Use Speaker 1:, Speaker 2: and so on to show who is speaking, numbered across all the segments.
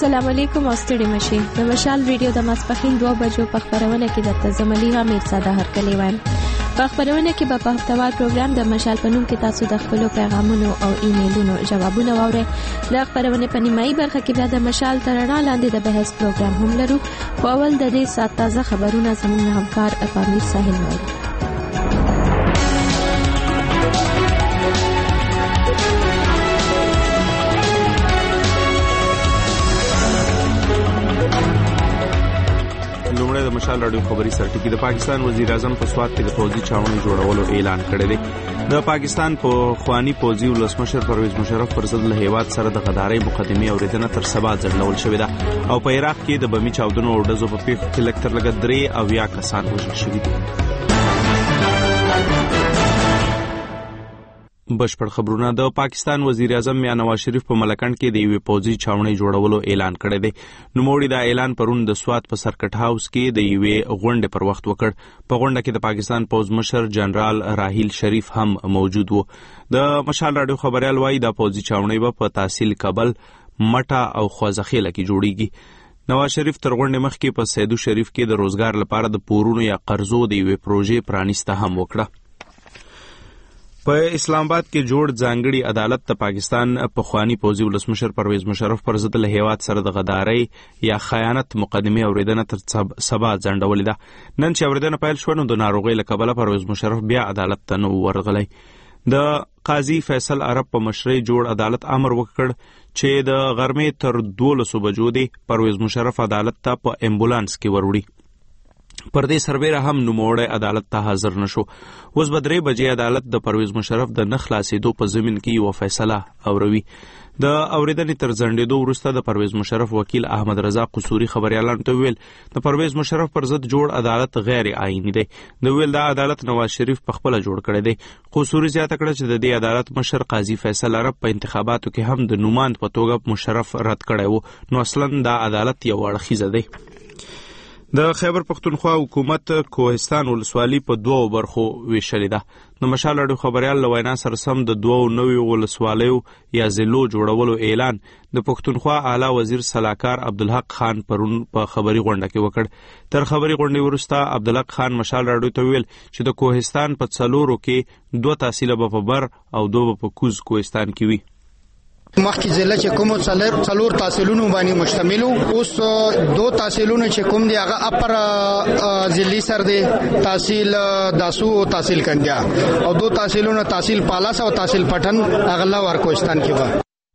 Speaker 1: السلام علیکم او ستړي مشي. د مشال ریډیو د ماسپښین 2 بجو په خبرونه کې د تزملیها میرزاده هرکلی وایم. په خبرونه کې په هفتوار پروګرام د مشال په نوم کې تاسو د خپل پیغامونو او ایمیلونو جوابونه واورئ. د خبرونه په نیمایي برخه کې بیا د مشال تر رڼا لاندې د بحث پروګرام هم لرو. په اول د دې سات تازه خبرونه زموږ همکار پامیر ساحل وايي.
Speaker 2: د مشال راډیو خبري سرټکی د پاکستان وزیر اعظم په سوات کې د فوجي چاونو جوړولو اعلان کړی دی. د پاکستان په خوانی فوجي ولسمشر پرویز مشرف پر ضد له هیواد سره د غدارۍ مقدمه اوریدنه تر سبا ځنډول شوې ده او په عراق کې د بمی چاودنو او ډزو په پیښو کې لکتر لګ 3 او یا کسان وژل شوي دي. بشپړ خبرونه. د پاکستان وزیر اعظم میاں نواز شریف په ملکنډ کې د یوې پوځي چاونۍ جوړولو اعلان کړی دی. نوموړي دا اعلان پرون د سوات په سرکټ هاوس کې د یوې غونډې پر وخت وکړ. په غونډه کې د پاکستان پوځ مشر جنرال راحیل شریف هم موجود و. د مشال راډیو خبريال وايي دا پوځي چاونۍ په تحصیل کابل، مټه او خوازخیله کې جوړیږي. نواز شریف تر غونډې مخکې په سیدو شریف کې د روزګار لپاره د پورونو یا قرضو د یوې پروژې پرانیسته هم وکړه. په اسلام آباد کې جوړ ځانګړي عدالت د پاکستان په خوانی پوځي ولسمشر پرویز مشرف پر ضد له هیواد سره د غدارۍ یا خیانت مقدمه اوریدنه تر سبا ځنډولې ده. نن چې اوریدنه پیل شوه نو د ناروغۍ له کبله پرویز مشرف بیا عدالت ته نه ورغلی. د قاضي فیصل عرب په مشرۍ جوړ عدالت امر وکړ چې د غرمې تر 12 بجو دی پرویز مشرف عدالت ته په امبولانس کې وروړي. پر دې سربیره هم نوموړی عدالت ته حاضر نشو. اوس به 3 بجې عدالت د پرویز مشرف د نه خلاصېدو په ضمن کې یوه فیصله اوروي. د اورېدنې تر ځنډېدو وروسته د پرویز مشرف وکیل احمد رضا قصوري خبريالانو ته ویل د پرویز مشرف پر ضد جوړ عدالت غیر آئینی دی. د ویل دا عدالت نواز شریف په خپله جوړ کړی دی. قصوري زیاته کړه چې د دې عدالت مشر قاضي فیصل عرب په انتخاباتو کې هم د نوماند په توګه مشرف رد کړی و، نو اصلا دا عدالت یو اړخیزه دی. د خیبر پختونخوا حکومت کوهستان ولسوالي په 2 برخو ویشلې ده. د مشال راډیو خبريال له وینا سره سم د 2 نویو ولسوالیو یا ضلعو جوړولو اعلان د پختونخوا اعلی وزیر سلاکار عبدالحق خان پرون په خبري غونډه کې وکړ. تر خبري غونډې وروسته عبدالحق خان مشال راډیو ته ویل چې د کوهستان په 4 کې 2 تحصیل به په بر او 2 به په کوز کوهستان کې وي.
Speaker 3: مخکې ضلع چې کوم څلور تحصیلونو باندې مشتمل اوس 2 تحصیلونه چې کوم دی هغه اپر ضلعي سر دی تحصیل داسو او تحصیل کندیا او 2 تحصیلونه تحصیل پالاس او تحصیل پټن اغلا ور کوهستان کې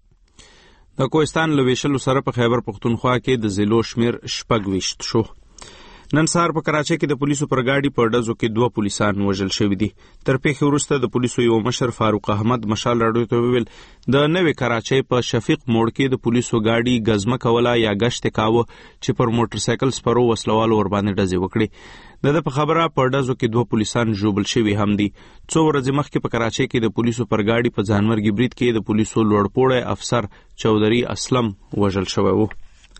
Speaker 3: و.
Speaker 2: د کوهستان لویشلو سره په خیبر پختونخوا کې د ضلعو شمیر 26 شو. نن سهار په کراچۍ کې د پولیسو پر گاډي په ډزو کې 2 پولیسان وژل شوي دي. تر پیښې وروسته د پولیسو یو مشر فاروق احمد مشال راډیو ته وویل د نوې کراچۍ په شفیق موړ کې د پولیسو گاډي ګزمه کوله یا گشت کاوه چې پر موټر سایکل سپرو وسلوالو ور باندې ډزې وکړي. د په خبره په ډزو کې 2 پولیسان ژوبل شوي هم دي. 2 ورځې مخکې په کراچۍ کې د پولیسو پر گاډي په ځانمرګي برید کې د پولیسو لوړپوړی افسر چودري اسلم وژل شوی و.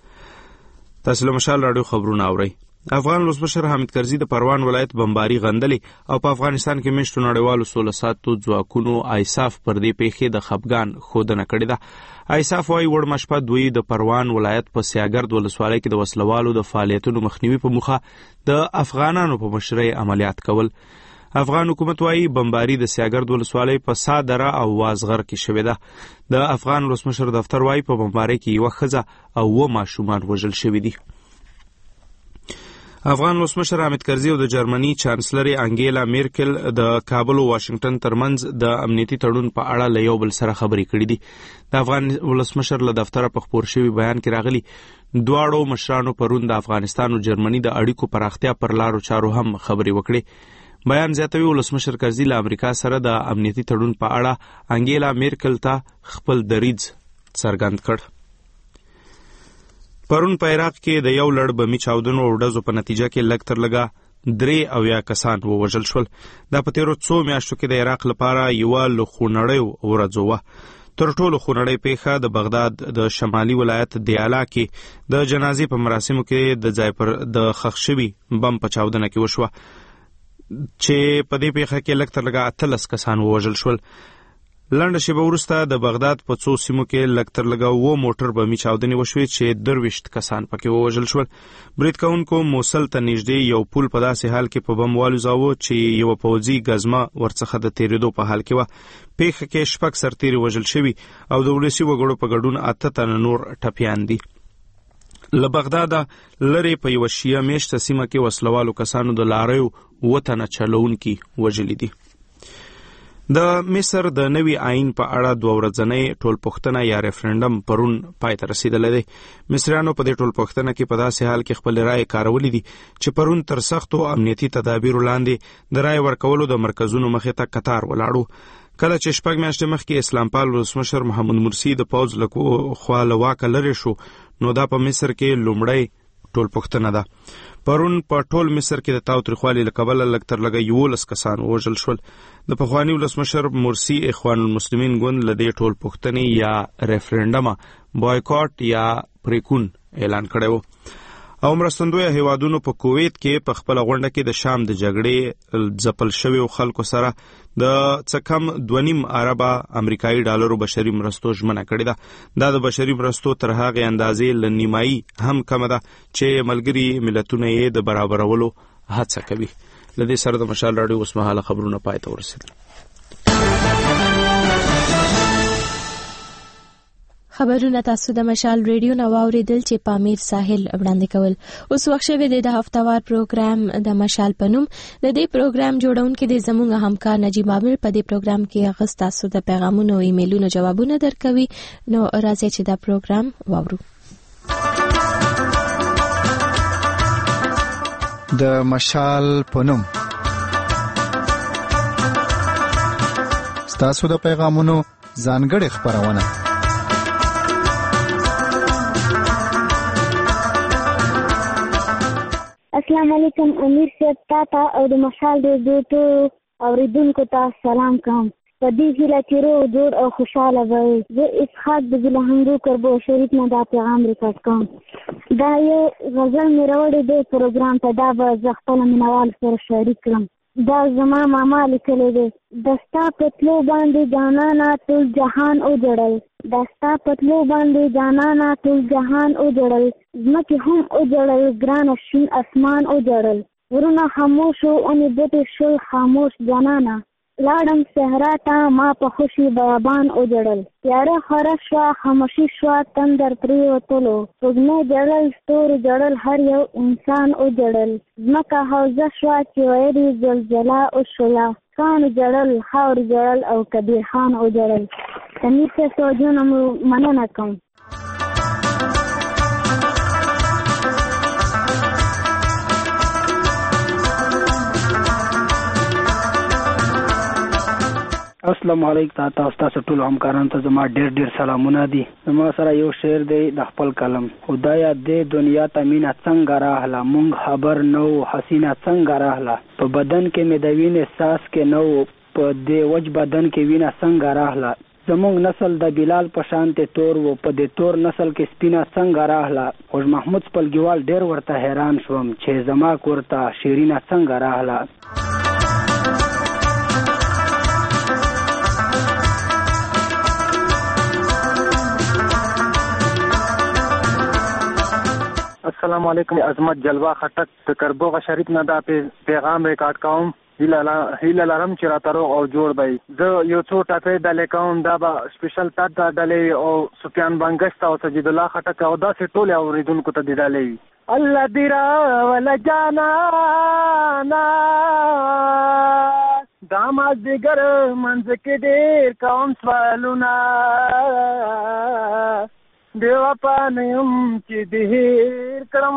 Speaker 2: تاسو له مشال راډیو خبرونه اورئ. افغان ولسمشر حامد کرزي د پروان ولایت بمباري غندلې او په افغانستان کې مشتو نړیوالو سوله ساتو ځواکونو آیساف پر دې پیښې د خفګان ښودنه کړې ده. آیساف وايي وړمه شپه دوی د پروان ولایت په سیاګرد ولسوالۍ کې د وسلوالو د فعالیتونو مخنیوي په موخه د افغانانو په مشرۍ عملیات کول. افغان حکومت وايي بمباري د سیاګرد ولسوالۍ په سادره او وازغر کې شوې ده. د افغان ولسمشر دفتر وايي په بمبارۍ کې یوه ښځه او 2 ماشومان وژل شوي دي. افغان ولسمشر حامد کرزي او د جرمني چانسلر انګیلا میرکل د کابل او واشنگټن ترمنځ د امنیتي تړون په اړه له یو بل سره خبرې کړې دي. د افغان ولسمشر له دفتره په خپور شوي بیان کې راغلي دواړو مشرانو پرون د افغانستان او جرمني د اړیکو پراختیا پر لارو چارو هم خبرې وکړې. بیان زیاتوي ولسمشر کرزي له امریکا سره د امنیتي تړون په اړه انګیلا میرکل ته خپل دریځ څرګند کړ. پرون په عراق کې د یو لړ بمی چاودنو او ډزو په نتیجه کې لږ تر لږه 3 او یا کسان ووژل شول. دا په تیرو 2 میاشتو کې د عراق لپاره یوه له خونړیو ورځو وه. تر ټولو خونړۍ پیښه د بغداد د شمالي ولایت دیالا کې د جنازې په مراسمو کې د ځای پر د ښخ شوي بم په چاودنه کې وشوه چې په دې پیښه کې لږ تر لږه 18 کسان ووژل شول. لنډه شیبه وروسته د بغداد په څو سیمو کې لږ تر لږه 7 موټر بمي چاودنې وشوې چې 23 کسان پکې ووژل شول. برید کوونکو موصل ته نږدې یو پل په داسې حال کې په بم والوزاوه چې یو پوځي ګزمه ورڅخه د تیریدو په حال کې وه. پیښه کې 6 سرتیري وژل شوي او د ولسي وګړو په ګډون 8 تنه نور ټپیان دي. له بغداده لرې په یوه شیعه میشته سیمه کې وسلوالو کسانو د لاریو 7 تنه چلوونکي وژلي دي. د مصر د نوي آئین په اړه 2 ورځنۍ ټولپوښتنه یا ریفرنډم پرون پای ته رسیدلی دی. مصریانو په دې ټولپوښتنه کې په داسې حال کې خپل رایې کارولې دي چې پرون تر سختو امنیتي تدابیرو لاندې د رایې ورکولو د مرکزونو مخې ته قطار ولاړو. کله چې 6 میاشتې مخکې اسلام پال ولسمشر محمد مرسی د پوځ له خوا له واکه لرې شو، نو دا په مصر کې لومړی ټولپوښتنه ده. پرون په ټول مصر کې د تاوتریخوالي له کبله لږ تر لږه 11 کسان وژل شول. د پخواني ولسمشر مرسی اخوان المسلمین ګوند له دې ټولپوښتنې یا ریفرنډمه بایکاټ یا پریکون اعلان کړی و. او مرستندویه هیوادونو په کویت کې په خپل غونډه کې د شام د جګړې ځپل شویو خلکو سره د څه کم 2.5 اربه امریکایي ډالرو بشري مرستو ژمنه کړې ده. دا د بشري مرستو تر هغې اندازې له نیمایي هم کمه ده چې ملګري ملتونه یې د برابرولو هڅه کوي. له دې سره د مشال راډیو اوسمهاله خبرونه پای ته ورسېدل.
Speaker 1: خبرونه تاسو د مشال ریډیو نو اوریدل چې پامیر ساحل وړاندې کول. اوس وخت شوی د هفتوار پروګرام د مشال پنوم. د دې پروګرام جوړونکو د زموږ همکار نجیب عامر په دې پروګرام کې هغه تاسو د پیغامونو او ایمیلونو جوابونه درکوي. نو راځي چې دا پروګرام واورو.
Speaker 4: د مشال پنوم تاسو د پیغامونو ځانګړې خبرونه.
Speaker 5: السلام علیکم امیر صاحب، تاته او د مشال ریډیو اوریدونکو ته سلام کوم. په دې هیله چې روغ جوړ او خوشحاله وئ. زه اسحاق د بلهنګو کربو شریف نه دا پیغام ریکارډ کوم. دا یو غزل مې راوړی دی پروګرام ته، دا به زه خپل مینوال سره شریک کړم. دا زما ماما لیکلی دی. دستا پتلو باندې جانانا ټول جهان وجړل، دستا پتلو باندې جانانا ټول جهان وجړل، ځمکې هم وجړل، ګرانه شین اسمان وجړل، ورونه خاموش او اونې بوټې شول خاموش جانانا، لاړم صحرا ته ما په خوشي بیابان وجړل، تیاره خوره شوه خاموشي شوه تندر پرېوتلو، سپوږمۍ جړل ستوري جړل هر یو انسان وجړل، ځمکه حوزه شوه چې ویل یې زلزله وشوله، کاڼو جړل خاورې جړل او کبیر خان وجړل. امیر صاحب توجه مو مننه کوم.
Speaker 6: السلام علیکم تاسو ټول همکارانو ته زما ډېر سلامونه دي. زما سره یو شعر دی د خپل قلم. خدایا دې دنیا ته مینا څنګه راغله، مونږ خبر نو حسینه څنګه راغله، په بدن کې مې د وینې احساس کې نو، په دې وج بدن کې وینه څنګه راغله، زمونږ نسل د بلال په شانته تور و، په دې تور نسل کې سپینه څنګه راغله، خوږ محمود خپلګیوال ډېر ورته حیران شوم چې زما کور ته شیرینه څنګه راغله.
Speaker 7: السلام علیکم. عظمت جلوه خټک د کربوغه شریف نه دا پیغام ریکارډ کوم. هیله لرم چې راته روغ او جوړ بی. زه یو څو ټاپې ډلې کوم، دا به سپیشل تا ته ډلې او سفیان بنګشت او سجید الله خټک او داسې ټول اوریدونکو ته دې ډلې وي. الله دې راوله جانانا دا مازدیګر منځ کې ډېر کوم سوالونه، دیوا پانیم چې دهیر کرم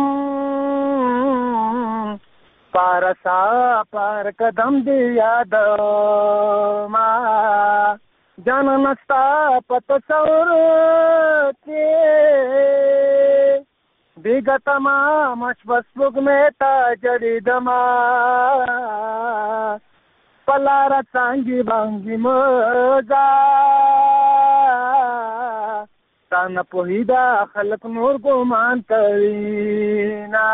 Speaker 7: پارسا پار قدم دی یاد ما جان نستا پتصور کې بیگا تمام اشبس بگ میں تا جڑی دما پلارا چانگی بانگی مزا تانا پوہیدا خلق نور گمان کرینا.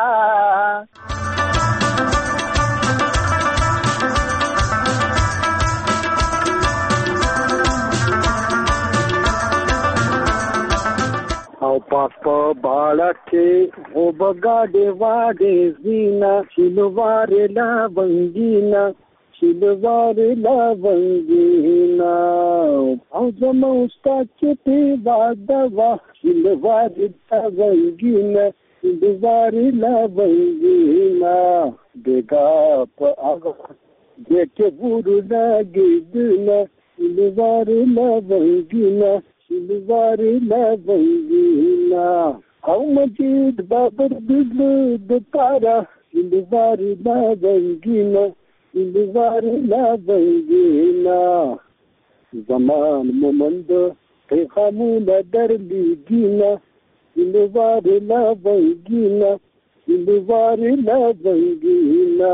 Speaker 8: پاپا باړه او بغاډه واډه زینا شلوار لا ونګینا شلوار لا ونګینا او زمو ستاچته واده وا شلوار لا ونګینا شلوار لا ونګینا دګه په هغه دته ورو لاګیدنه شلوار لا ونګینا شلوار لا ونګینا او مجید بابر دل د پارا شلوار لا ونګینا شلوار لا ونګینا زمان مومند پیغامونه درلیږینا شلوار لا ونګینا شلوار لا ونګینا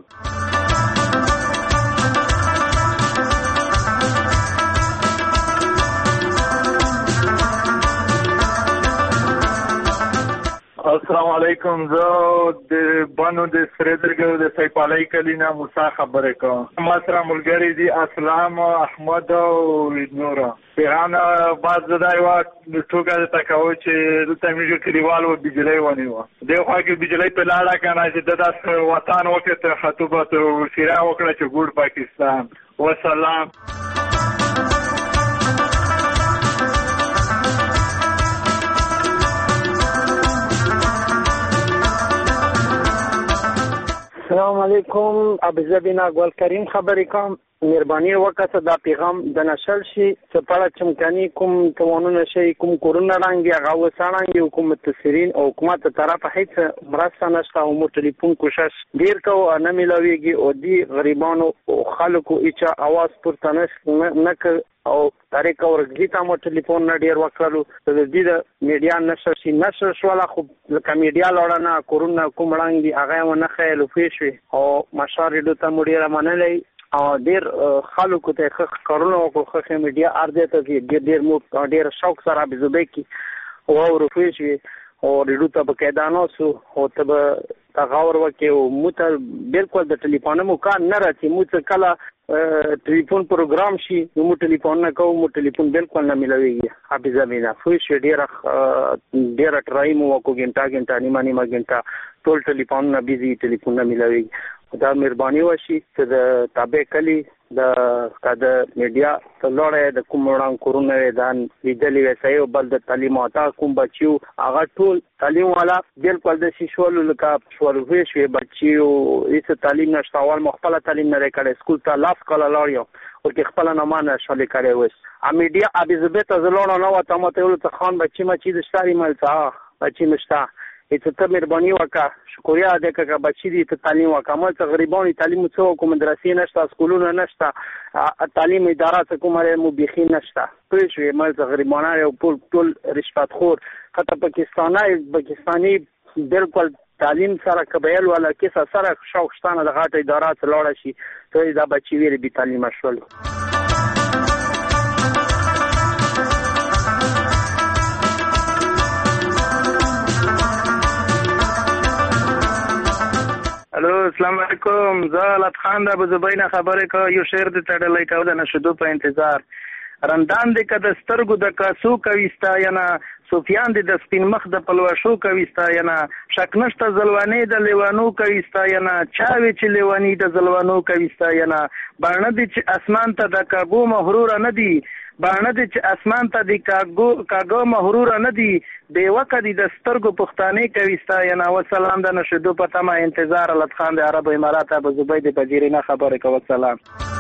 Speaker 9: السلام علیکم. زه د بانو د سریدرګو د سیپالای کلینا موسی خبره کوم. ما سره ملګری دي اسلام احمد او نورا. پیغام باز زدای وا ټوګه ته کوي چې د تمیجو کلیوالو بجلی ونیو. دغه کې بجلی په لاړه کنه چې د وطن وخت خطوبه او شیرا وکړه چې ګور پاکستان. والسلام.
Speaker 8: السلام علیکم. ابوزبینا ګل کریم خبرې کوم. مهرباني وکړه دا پیغام د نشل شي چې په اړه چمکاني کوم توانونه شي کوم کورونه رانګي هغه وسانګي حکومت متسرین او حکومت طرف هیڅ مرسته نشته او مو ټلیفون کوشش ډیر کو نه ملويږي او دی غریبانو او خلکو اچا आवाज پورته نه او طریق ورګی ته مو ټلیفون نه ډیر وکړلو د دې د میډیا نشر شي نشر شواله خو لکه میډیا لوړنه کورونه کوم رانګي هغه نه خېلو فیشوي او مشارې د ته مډیر منلې او ډیر خلکو ته خخ کارونه او خخ میډیا ارده ته ډیر مو ډیر شوق سره بزوبې کی او ورفیشوي او ډیرو ته بقیدانو سو او ته تغاور وکي او متل بالکل د ټلیفون مو کار نه راځي مو څه کله ټلیفون پروګرام شي نو ټلیفون نه کوم مو ټلیفون بالکل نه ملويږي حافظه مینا فوش ډیر ټرایم وکړو ګنټه نیمه ګنټه ټول ټلیفون نه بيزي ټلیفون نه ملويږي. دا مهرباني وشي چې د تابع کلی د میډیا ته لوړه د کوم وړاندې کورونه دان لیدلې وسایي او بل د تعلیم او تا کوم بچیو هغه ټول تعلیم والا بالکل د شیشول لکه شوروي شوی بچیو هیڅ تعلیم نشته اول مخفله تعلیم نه کړي سکول ته لاس کول لاړیو او کې خپل نه مانه شالې کړي وس ا میډیا ابيزبت زلونه نو ته مته ول ته خان بچی مچی د شاري ملتا بچی مشتا ته مهرباني وکړه شکریا ادا کړه بچی دې ته تعلیم وکړه مل ته غریبانو تعلیم څو کوم مدرسې نشته سکولونه نشته تعلیم اداره څه کومه مو بيخي نشته پوه شو مل ته غریبانه او ټول رشوت خور خاطر پاکستاني بالکل تعلیم سره قبایل ولا کیسه سره شوقستانه د غاټه اداره ته لاړ شي ته دا بچی ویری به تعلیم شول.
Speaker 9: الو السلام علیکم. زه لط خان د ابوزبینا خبره کوم. یو شعر د تړلې کو د نشدو په انتظار رندان د کده سترګو د کاسو کويستا ینا سفیان د سپین مخ د پلوشو کويستا ینا شکنشت زلوانې د لیوانو کويستا ینا چاوي چې لیوانی د زلوانو کويستا ینا باندې چې اسمان ته د کاګو مغرور نه دی باندې چې اسمان ته د کاګو مغرور نه دی دی وکړي د سترګو پښتانه کويستا ینا والسلام د نشدو په تمه انتظار لط خان د عرب امارات ابوزبی د پذیرینا خبره کوي. والسلام.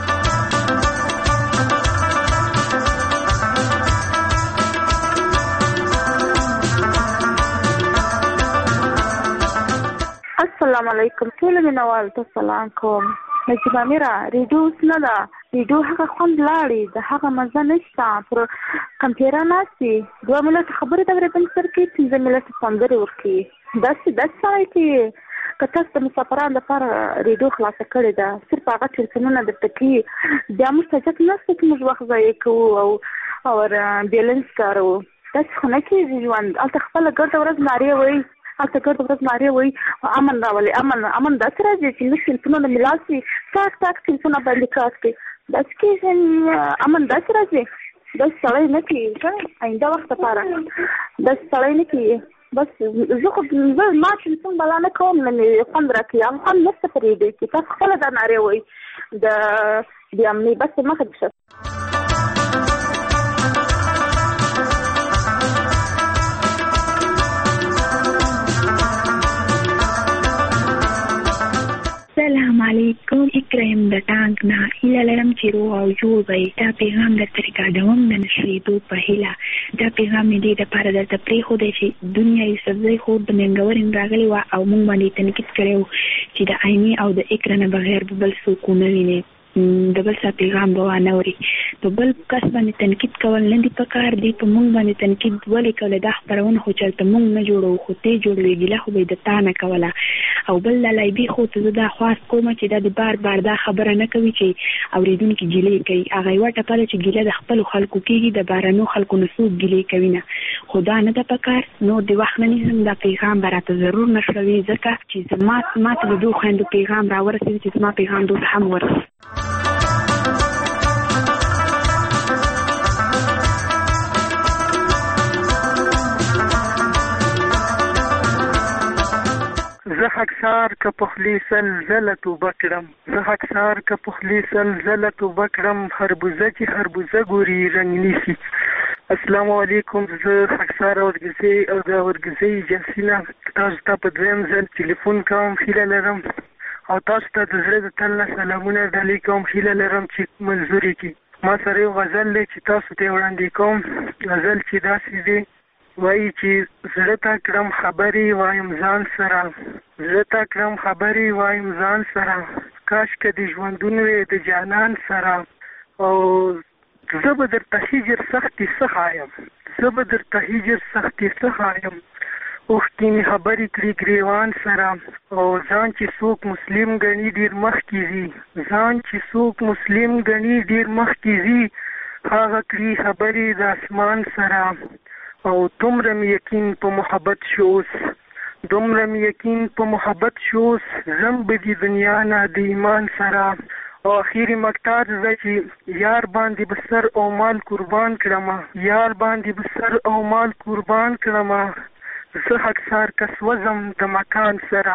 Speaker 5: السلام علیکم. ټول مینوال ته سلام کوم. نجیب امیره ریډیو نه ده ریډیو هغه خوند لاړې د هغه مزه نشته پر کمپیوټر ناسي 2 ملت خبره د وربن سر کې 3 ملت سندري ورکی داسې سره کې کته د مسافرانو لپاره ریډیو خلاص کړی دا صرف هغه ټلیفونونه د تکي بیا مستجد نشته چې موږ وخت ځای کوو او بیلنس کارو تاسو خو نه کې ژوند الته خپل ګرځ ورځ ناری وای الته ګرځ ورځ ناری وای امن راولي امن د سره چې نشي ټلیفونونه ملاسي تاک ټلیفونونه باندې کار کوي داسې کې امن د سره چې بس سړی نه کېږي آینده وخت لپاره بس سړی نه کېږي بس زه خو ما چې څنګه بلا نه کوم نه مې خوند راکوي هغه خوند نشته پرېږدی چې تاسو خپله دا نارې وایي د امني بس مخه دې شه.
Speaker 10: السلام علیکم اکرام د ټانک نه هیله لرم چې روغ او جوړ به دا پیغام درته ریکارډوم د نشریدو په هیله دا پیغام مې دې دپاره درته پرېښودی چې دنیایي سبزۍ خور د ننګورې راغلې وه او موږ باندې تنقید کړی و چې د عیني او د اکره نه بغیر به بل څوک ونه وینې د بل څه پیغام به وانه اوري په بل کس باندې تنقید کول نه دي پکار دي په موږ باندې تنقید ولې کولی دا خپرونه خو چېرته موږ نه جوړوو خو تی جوړوي ګیله خو به یې د تا نه کوله او بل لایبي خو ته زه دا خواست کومه چې دا د بار بار دا خبره نه کوي چې اورېدونکي ګیلې کوي هغه یوه ټپه ده چې ګیله د خپلو خلکو کېږي د بهرنو خلکو نه څوک ګیلې کوي نه خو دا نه ده پکار نور د وخت نه نیسم دا پیغام به راته ضرور نشروي ځکه چې ما ته د دوو خویندو پیغام راورسېد چې زما پیغام دوی ته هم ورسېد.
Speaker 9: زه حکسار که پخلی سلزله توبه کړم زه حکسار که پخلی سلزله توبه کړم خربوزه چې خربوزه ګوري رنګ نیسي. السلام علیکم زه حکسار اورګزۍ او د اورګزۍ ایجنسي نه تاسو ته په دویم ځل ټلیفون کوم هیله لرم او تاسو ته د زړه د تل نه سلامونه ډالۍ کوم هیله لرم چې منظورې کړي. ما سره یو غزل دی چې تاسو ته یې وړاندې کوم غزل چې داسې دی وایي چې زړه ته کړم خبرې وایم ځان سره زړه ته کړم خبرې وایم ځان سره کاشکه د ژوندون وې د جانان سره او زه به درته هجر سختې څه ښایم زه به درته هجر سختې څه ښایم اوښکې مې خبرې کړي ګریوان سره او ځان چې څوک مسلم ګڼي ډېر مخکې ځي ځان چې څوک مسلم ګڼي ډېر مخکې ځي هغه کړي خبرې د اسمان سره او دومره مې یقین په محبت شوس دومره مې یقین په محبت شوس زم به د دنیا نه د ایمان سره او اخیری مقطع ده چې یار باندې به سر او مال قربان کړم یار باندې به سر او مال قربان کړم زه حکسار کس وزم د مکان سره.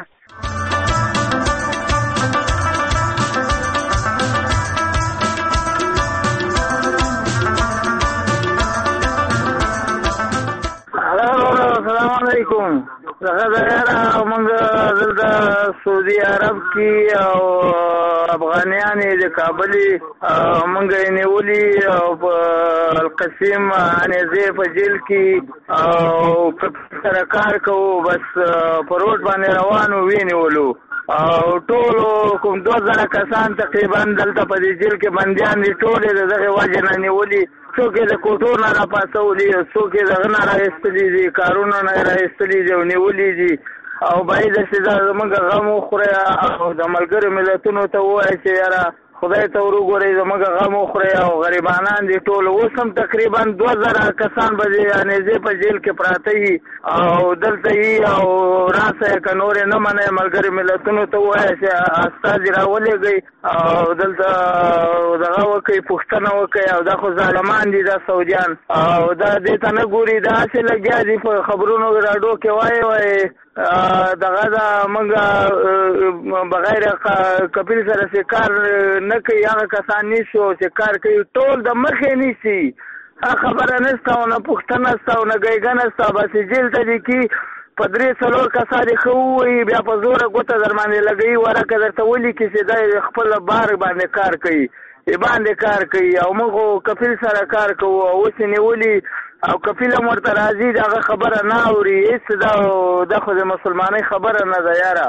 Speaker 9: السلام علیکم زه موږ دلته سعودي عرب کې او افغانیان د کابل موږ یې نیولي او په القسیم انیزې په جیل کې او سره کار کوو بس په روډ باندې روانو وینیولو او ټولو کوم 2000 کسان تقریبا دلته په دې جیل کې بندیان دي ټول د دغه وجه نه نیولي څوک یې د کوټو نه راپاڅولي څوک یې دغه نه راایستلي دي کارونو نه راایستلي دي او نیولي دي او باید چې دا زموږ غم وخورئ او د ملګرو ملتونو ته ووایئ چې یاره خدای ته ور وګورئ زموږ غم وخورئ او غریبانان دي ټول اوس هم تقریبا 2000 کسان به د انیزې په جیل کې پراته وي او دلته یي او راسئ که نورې نه منئ ملګرو ملتونو ته ووایئ چې استازي راولېږئ او دلته دغه وکړئ پوښتنه وکړئ او دا خو ظالمان دي دا سعودیان او دا دې ته نه ګوري دا هسې لګیا دي په خبرونو راډیو کې وایي دغه دا موږ بغیر کپیل سره چې کار نه کوي هغه کسان نیسو چې کار کوي ټول د مخې نیسي خبره نشته او نه پوښتنه شته او نه ګیږه نشته بس جیل ته دي کې په 3-4 کسان یې ښه ووایي بیا په زوره ګوته در باندې لګوي ورکه درته ولیکي چې دا خپل بار باندې کار کوي باندې کار کوي او موږ کپیل سره کار کوو او اوس یې نیولي او کپیل هم ورته راځي د هغه خبره نه اوري هېڅ دا خو د مسلمانۍ خبره نه ده یاره.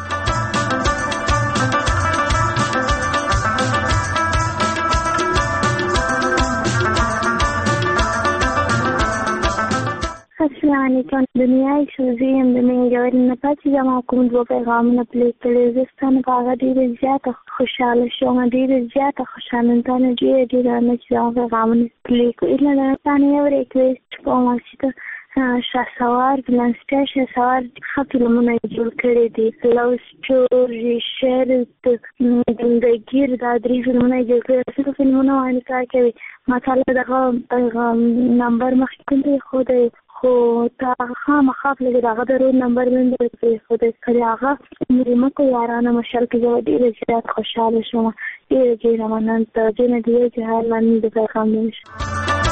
Speaker 5: السلام علیکم دنیای سوزي هم د ننګورې نه پاتې زما کوم 2 پیغامونه پلی کړي زه ستا نه په هغه ډېره زیاته خوشحاله شوم ډېره زیاته خوشحاله تا نه ډېره نه چې زما پیغامونه پلی کړي ایله تا نه یو ریکویسټ کوم چې ته شهسوار فلانسټر شهسوار ښه فلمونه جوړ کړي دي. لو سټوري شرط د ګیر دا 3 فلمونه جوړ کړي. څه فلمونه باندې کار کوي مثلا دغه نمبر مخکې دی خو تا خامخا لږ دغه د رود نمبر باندې خو د هغه مریمکو یارانه مشال کې زه ډېره زیات خوشحاله شوم. ډېره مننه ته جنه دی چې هر من د پیغام نشه.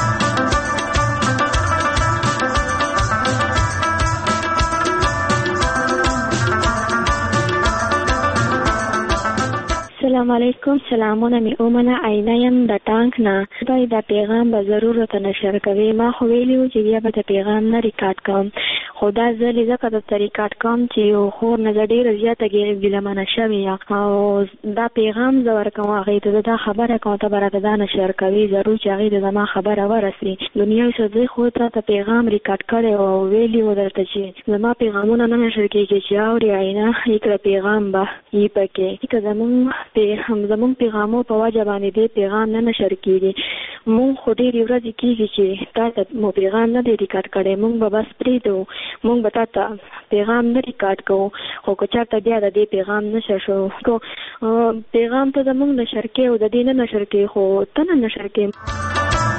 Speaker 11: السلام علیکم. سلامونه می اومنه عینه یم د ټانک نه. دوی دا پیغام به ضرورت نشر کوي. ما خو ویلیو چې بیا به د پیغام نه ریکارډ کوم خو دا ځلې ځکه د ریکارډ کوم چې یو خور نه ډېره زیاته ګیلمنه شوې او دا پیغام زه ورکوم هغې ته دا خبره کوم ته به راته دا نشر کوي ضرور چې هغې ته زما خبره ورسي. دنیا سوځي خو ته پیغام ریکارډ کړی او ویلیو درته چې زما پیغامونه نه نشر کېږي چې اوري عینه هیڅ پیغام به یې پکې که زمونږ پیغامو په وجه باندې دې پیغام نه نشر کېږي. مونږ خو ډېرې ورځې کېږي چې تا ته مو پیغام نه دی ریکارډ کړی. مونږ به بس پرېږدو مونږ به تا ته پیغام نه ریکارډ کوو خو که چېرته بیا د دې پیغام نشر شو کو پیغام ته زمونږ نشر کې او د دې نه نشر کې خو ته نه نشر کې.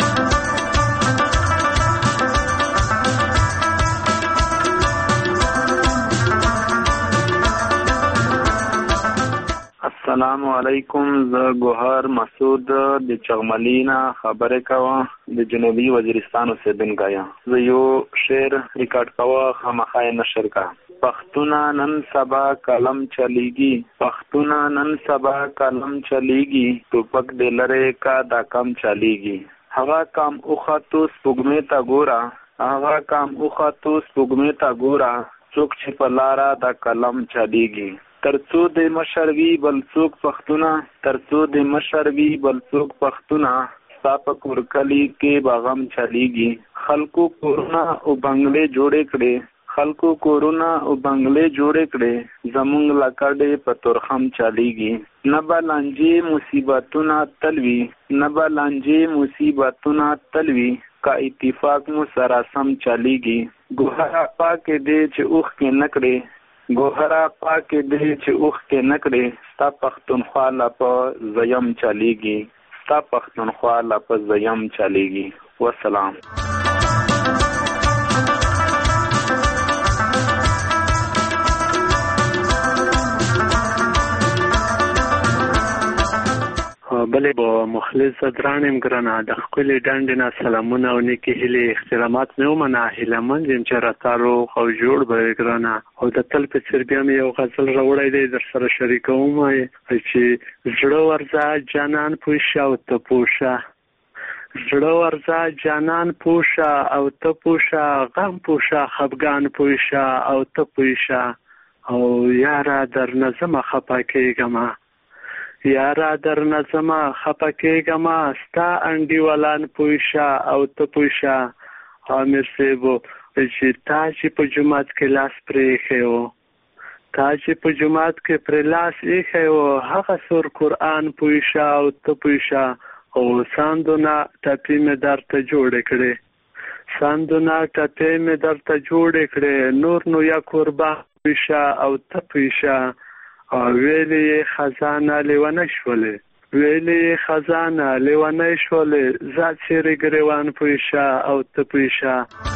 Speaker 12: السلام علیکم. زه ګوهر مسعود د چغملینا خبرې کوم د جنوبي وزیرستان اوسیدونکی یم. زه یو شعر ریکارډ کوم خامخا یې نشر کړم. پښتونه نن سبا قلم چلیږي پښتونه نن سبا قلم چلیږي ټوپک دې لرې کا دا کم چلیږي. هغه کام اوخاتو سپوږمۍ ته ګوره هغه کام اوخاتو سپوږمۍ ته ګوره څوک چې په لاره دا قلم چلیږي. ترڅو د مشروي بل څوک پښتونه ترڅو د مشروي بل څوک پښتونه ستا په کور کلي کې باغم چلیږي. خلکو کورونه او بنگلې جوړې کړې خلکو کورونه او بنگلې جوړې کړې زمونږ لکړې په تورخم چلیږي. نه به لانجې مصیبتونه تلوي نه به لانجې مصیبتونه تلوي کا اتفاق مو سره سم چلیږي. ګوهره پاکې دی چې اوښ کې نه کړې ګوهره پاکې دی چې اوښ کې نه کړې ستا پښتونخوا لا په زیم چلیږي ستا پښتونخوا لا په زیم چلیږي. والسلام.
Speaker 13: بلې به مخلص درانیم ګرانه د ښکلې ډنډې نه سلامونه او نیکې هیلې احترامات مې ومنه. هیلهمند یم چې راته روغ او جوړ به وي ګرانه. او د تل په څېر بیا مې یو غزل راوړی دی در سره شریکوم چې زړه ورځه جانان پوشه او ته پوشه زړه ورځه جانان پوشه او ته پوشه غم پوشه خفګان پوشه او ته پوشه او یاره در نظمه خفه کېږمه یاره در نظمه خفه کېږمه ستا انډیوالان پوشه او ته پوشه. عامر صاحبو چې تا چې په جومات کې لاس پرې ایښی و تا چې په جومات کې پرې لاس ایښی و هغه سور قرآن پوشه او ته پوشه او ساندونه ټپې مې درته جوړې کړې ساندونه ټپې مې درته جوړې کړې نور نو یا قربان پوشه او ته پوشه. ویلې خزانه لیونه شولې ویلې خزانه لیونه شولې زاد سیری ګریوان پوشه او ته پوشه.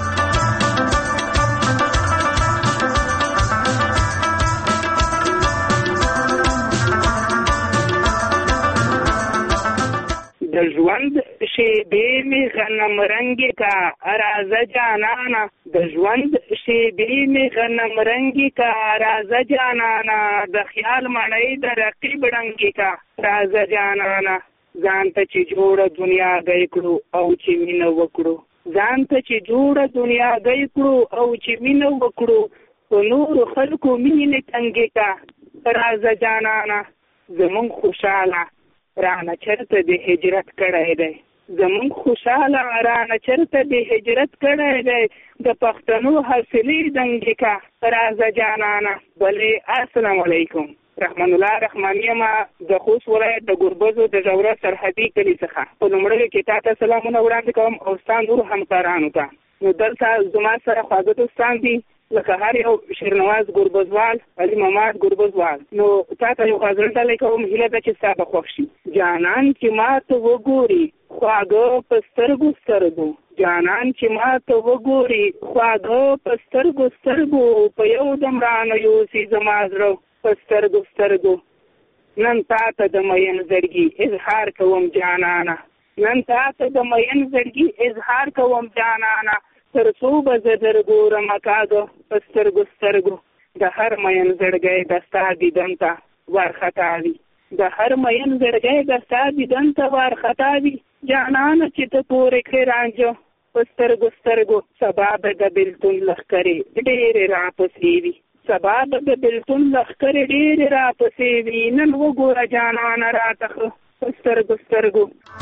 Speaker 9: د ژوند شیبې مې غنم رنګې کا رازه جانانا د ژوند شیبې مې غنم رنګې کا رازه جانانا د خیال مړۍ د رقیب ړنګې کا رازه جانانا ځان ته چې جوړه دنیا گئی کړو او چې مینه وکړو ځان ته چې جوړه دنیا گئی کړو او چې مینه وکړو په نورو خلکو مینې تنګې کا رازه جانانا زمونږ خوشحاله رانه چرته د هجرت کړی دی زمونږ خوشحاله رانه چرته د هجرت کړی دی د پښتنو حوصلې دنګې کا رازه جانانه. بلې السلام علیکم. رحمان الله رحماني یم د خوست ولایت د ګربزو د ژوره سرحدي کلي څخه. په لومړیو کې تا ته سلامونه وړاندې کوم او ستا نورو همکارانو ته.
Speaker 14: نو دلته زما سره خواږه دوستان دي لکه هر یو شیرنواز ګربزوال، علي محمد ګربزوال. نو تاته یو غزل ډالۍ کوم، هیله ده چې ستا به خوښ شي. جانان چې ما ته وګوري خواږه په سترګو سترګو، جانان چې ما ته وګوري خواږه په سترګو سترګو، په یو دم رانه یوسي زما زړه په سترګو سترګو. نن تاته د مین زړګي اظهار کوم جانانه، نن تاته د مین زړګي اظهار کوم جانانه، تر څو به زه درګورم کاږه په سترګو سترګو. د هر مین زړګی د ستا دیدن ته وارخطا وي، د هر مین زړګی د ستا دیدن ته وارخطا وي. جانانه چې ته پورې کړې رانجه په سترګو سترګو، سبا به د بېلتون لښکرې ډېرې راپسې وي، سبا به د بېلتون لښکرې ډېرې راپسې وي. نن وګوره جانانه راته ښه په سترګو سترګو.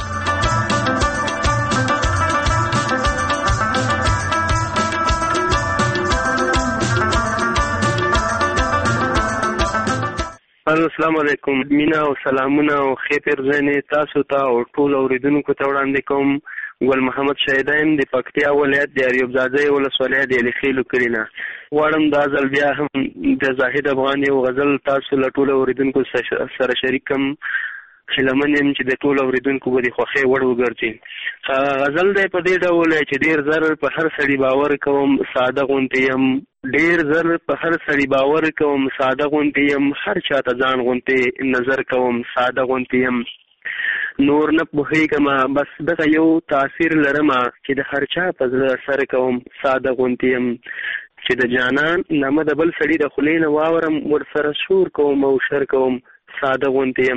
Speaker 13: السلام علیکم، مینا او سلامونه او ښې پیرزنې تاسو ته او ټول اوریدونکو ته وړاندې کوم. ګل محمد شهیدایم د پکتیا ولایت د اریوب زاده ولسوالۍ د الیخیلو کلي نه. غواړم دا ځل بیا هم د زاهد افغان یو غزل تاسو له ټولو اوریدونکو سره شریک کړم. هیلهمن یم چې د ټولو اوریدونکو به د خوښۍ وړ وګرځي. غزل دی په دې ډول چې ډېر زر په هر سړي باور کوم ساده غوندې یم، ډېر زر په هر سړي باور کوم ساده غوندې یم، هر چاته ځان غوندې نظر کوم ساده غوندې یم. نور نه پوهېږم بس دغه یو تاثیر لرمه چې د هر چا په زړه اثر کوم ساده غوندې یم. چې د جانان نامه د بل سړي د خولې نه واورم ورسره شور کوم او شر کوم ساده غوندې یم.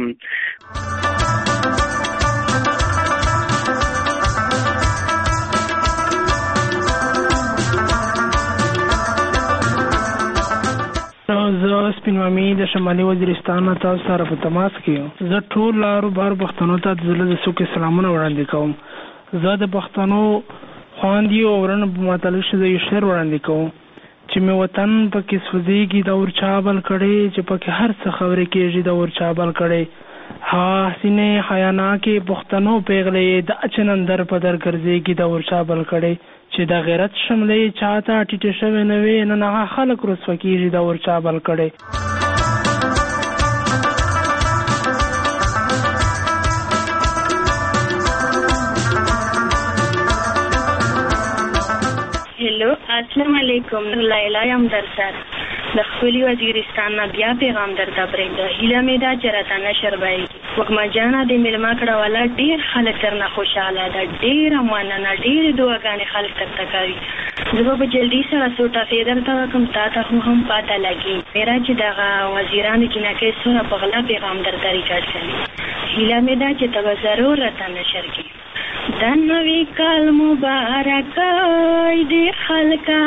Speaker 15: زه سپین مامي د شمالي وزیرستان نه تاسو سره په تماس کې یم. زه ټول لارو بار پښتنو ته د زړه د سوکې سلامونه وړاندې کوم. زه د پښتنو خواندي او ورنه په متعلق شوی یو شعر وړاندې کوم چې مې وطن پکې سوځېږي د اور چابل کړی، چې پکې هر څه خبرې کېږي د اور چابل کړی. ها حسینې حیانا کې پښتنو پیغلې د اچنندر په در ګرځېږي د اور چابل کړی، چې د غیرت شملې چاته ټیټه شوی نه وي نن هغه خلک رسوا کېږي د اور چابل کړی.
Speaker 16: هلو السلام علیکم، لیلا یم در سره د خپلې وزیرستان نه بیا پیغام درته پرېږده. هیله مې ده چې راته نشر به یې وږمه جانه د مېلمه کړه والا ډېر خلک درنه خوشحاله ده، ډېره مننه، ډېرې دعاګانې خلک درته کوي. زه به په جلدي سره څو ټاپې درته وکړم، تا ته خو هم پاته لګي میرا چې دغه وزیرانو جنکۍ سوره په غلا پیغام درته ریکارډ شوي. هیله مې ده چې ته به ضرور راته نشر کړي. د نوي کال مبارک ډېر خلکه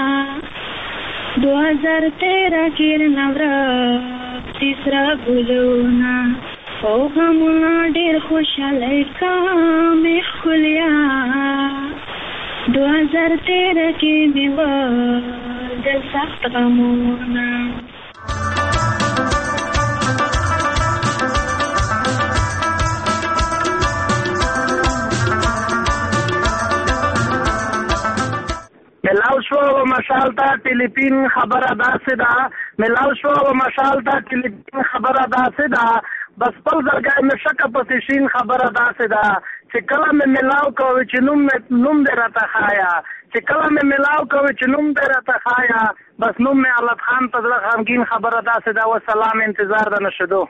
Speaker 16: 2013 کې نورا تیسرا ګلونا او غمونه ډېر خوشاله کامې خلیا 2013 کې مې و د سخت غمونه.
Speaker 9: ملاو شو و مشال تا فلیپین خبره داسې ده، ملاو شو و مشال تا فلیپین خبره داسې ده، بس پل زرګای مې شکه پسې شین خبره داسې ده، چې کله مې ملاو کوي چې نوم دې راته خایا، چې کله مې ملاو کوي چې نوم دې راته خایا، بس نوم مې علت خان په زړه غمګین خبره داسې ده. وسلام، انتظار د نشدو.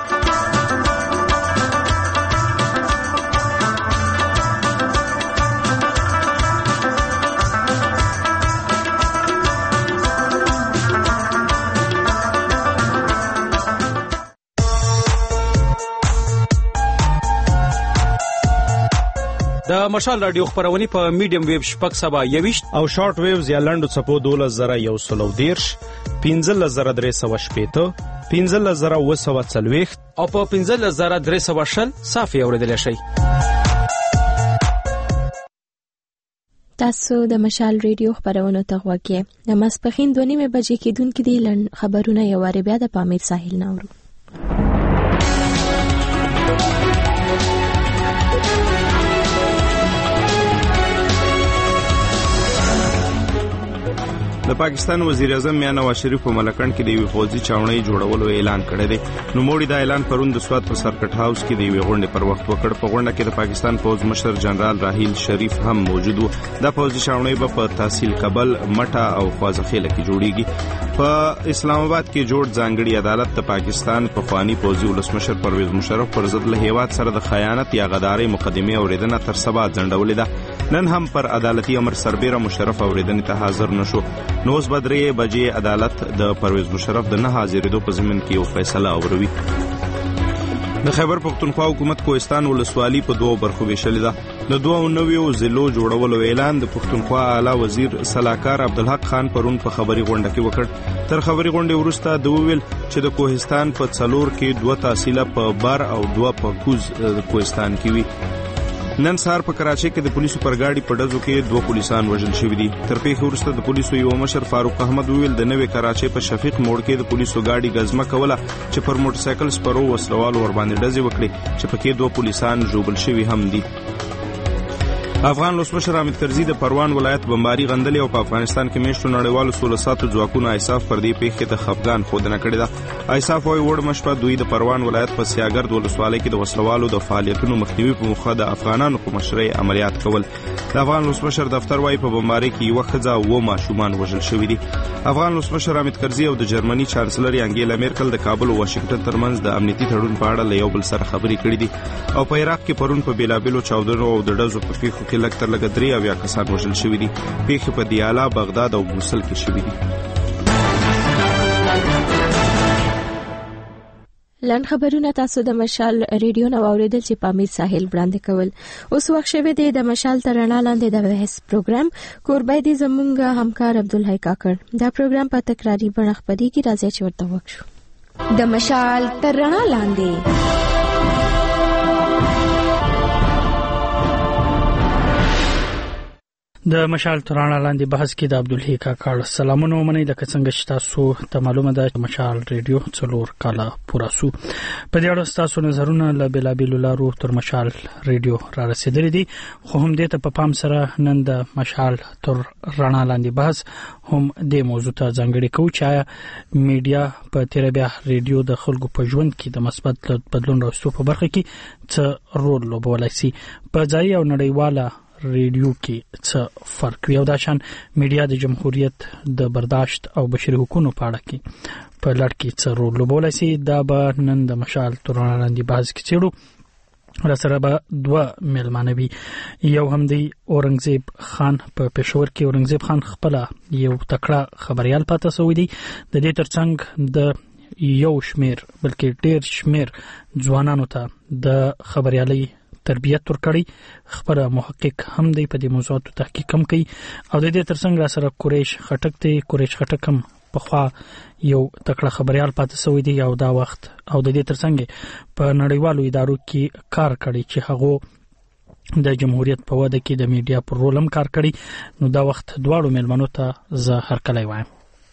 Speaker 2: د مشال رادیو خبرونه په میډیم ویو شپږ سبا 21
Speaker 17: او شارټ ویوز یا لنډو څپو 12110 15380 15040
Speaker 2: او په 15320 صافي اوریدل شي.
Speaker 1: تاسو د مشال ریډیو خبرونه ته غواړئ. د ماسپخین 2:30 بجې کېدونکې دي لن خبرونه یو واره بیا د پامیر ساحل ناورو.
Speaker 2: د پاکستان وزیر اعظم میاں نواز شریف په ملکند کې د یو فوجي چاونۍ جوړولو اعلان کړی دی. نو موړي دا اعلان پرون د سوات په سرکټ هاوس کې د یو غونډې پر وخت وکړ. په غونډه کې د پاکستان فوج مشر جنرال راحیل شریف هم موجود و. دا فوجي چاونۍ په تحصیل کابل، مټه او خوازخیله کې جوړیږي. په اسلام آباد کې جوړ ځانګړي عدالت د پاکستان په خواني فوجي ولسمشر پرویز مشرف پر ضد له هیواد سره د خیانت یا غدارۍ مقدمه اوریدنه تر سبا ځنډولې ده. نن هم پر عدالتي امر سربیره مشرف اوریدنې ته حاضر نشو. نو اوس به 3 بجې عدالت د پرویز مشرف د نه حاضرېدو په ضمن کې یو فیصله اوروي. د خیبر پختونخوا حکومت کوهستان ولسوالي په 2 برخو ویشلې ده. د 2 نویو ضلعو جوړولو اعلان د پختونخوا اعلی وزیر سلاکار عبدالحق خان پرون په خبري غونډه کې وکړ. تر خبري غونډې وروسته د ویل چې د کوهستان په 4 کې 2 تحصیله په بار او 2 په کوز کوهستان کې وي. نن سهار په کراچۍ کې د پولیسو پر گاډي په ډزو کې 2 پولیسان وژل شوي دي. تر پیښې وروسته د پولیسو یو مشر فاروق احمد ویل د نوې کراچۍ په شفیق موړ کې د پولیسو گاډي غزمه کوله چې پر موټر سایکل سپرو وسلوالو ور باندې ډزې وکړي چې پکې 2 پولیسان ژوبل شوي هم دي. افغان ولسمشر حامد کرزي د پروان ولایت بمباري غندلې او په افغانستان کې میشتو نړیوالو سولساتو ځواکونو ایساف پر دې پیښې د خفګان ښودنه کړې ده. ایساف وايي وړ مشپه دوی د پروان ولایت په سیاګرد ولسوالۍ کې د وسلوالو د فعالیتونو مخنیوي په موخه د افغانانو په مشرۍ عملیات کول. د افغان ولسمشر دفتر وايي په بمباري کې یو ښځه او 2 ماشومان وژل شوي دي. افغان ولسمشر حامد کرزي او د جرمني چانسلر انګیلا میرکل د کابل او واشنگټن ترمنځ د امنیتي تړون په اړه له یو بل سره خبرې کړې دي. او په عراق کې پرون په بیلابیلو چاودنو او د ډزو په پیښو کې لږ تر لږه 3 کسان وژل شوي دي. پیښې په دیالا، بغداد او موصل کې شوي دي.
Speaker 1: لن خبرونه تاسو د مشال ریډیو نو اوریدل چې په امید ساحل وړاندې کول. اوس وخت شوه د مشال ترڼا لاندې د بحث پروګرام کوربای دي زمونږ همکار عبدالحی کاکړ. دا پروګرام په تکراری بڼه خپرېږي. راځي چې ورته وکړو. د مشال ترڼا لاندې
Speaker 18: د مشال ترانه لاندې بحث کې د عبدالحی کاکړ سلامونه ومنئ. لکه څنګه چې تاسو ته معلومه ده مشال ریډیو 4 کاله پوره سو. په دې اړه تاسو نظرونه له بلابلو لارو تر مشال ریډیو را رسیدلي دي. خو هم دې ته په پام سره نن د مشال تر رڼا لاندې بحث هم د موضوع ته ځانګړي کوو چې میډیا په تیر بیا ریډیو د خلکو په ژوند کې د مثبت بدلون راوستو په برخه کې څه رول لوبولای شي. په ځای او نړیواله ریډیو کې څه فرق وي او دا شان میډیا د جمهوریت د برداشت او بشري حقوقو په اړه کې په لړ کې څه رول لوبولای شي. دا به نن د مشال ترانه لاندې بحث کې چیرو. را سره به 2 مېلمانه وي. یو هم دی اورنګزیب خان په پېښور کې. اورنګزیب خان خپل یو تکړه خبريال پاتې سوی دی. د دې ترڅنګ د یو شمیر بلکې ډېر شمیر ځوانانو ته د خبريالۍ تربیت ورکړي. خبره محقق هم دی په دې موضوعاتو تحقیق هم کوي او د دې ترڅنګ را سره قریش خټک دی. قریش خټک هم په خوا یو تکړه خبريال پاتې سوی دی او دا وخت او د دې ترڅنګ په نړیوالو ادارو کې کار کړي چې هغه د جمهوریت په وده کې د میډیا پر رول هم کار کړي. نو دا وخت دواړو مېلمنو ته زه هرکلی وایم.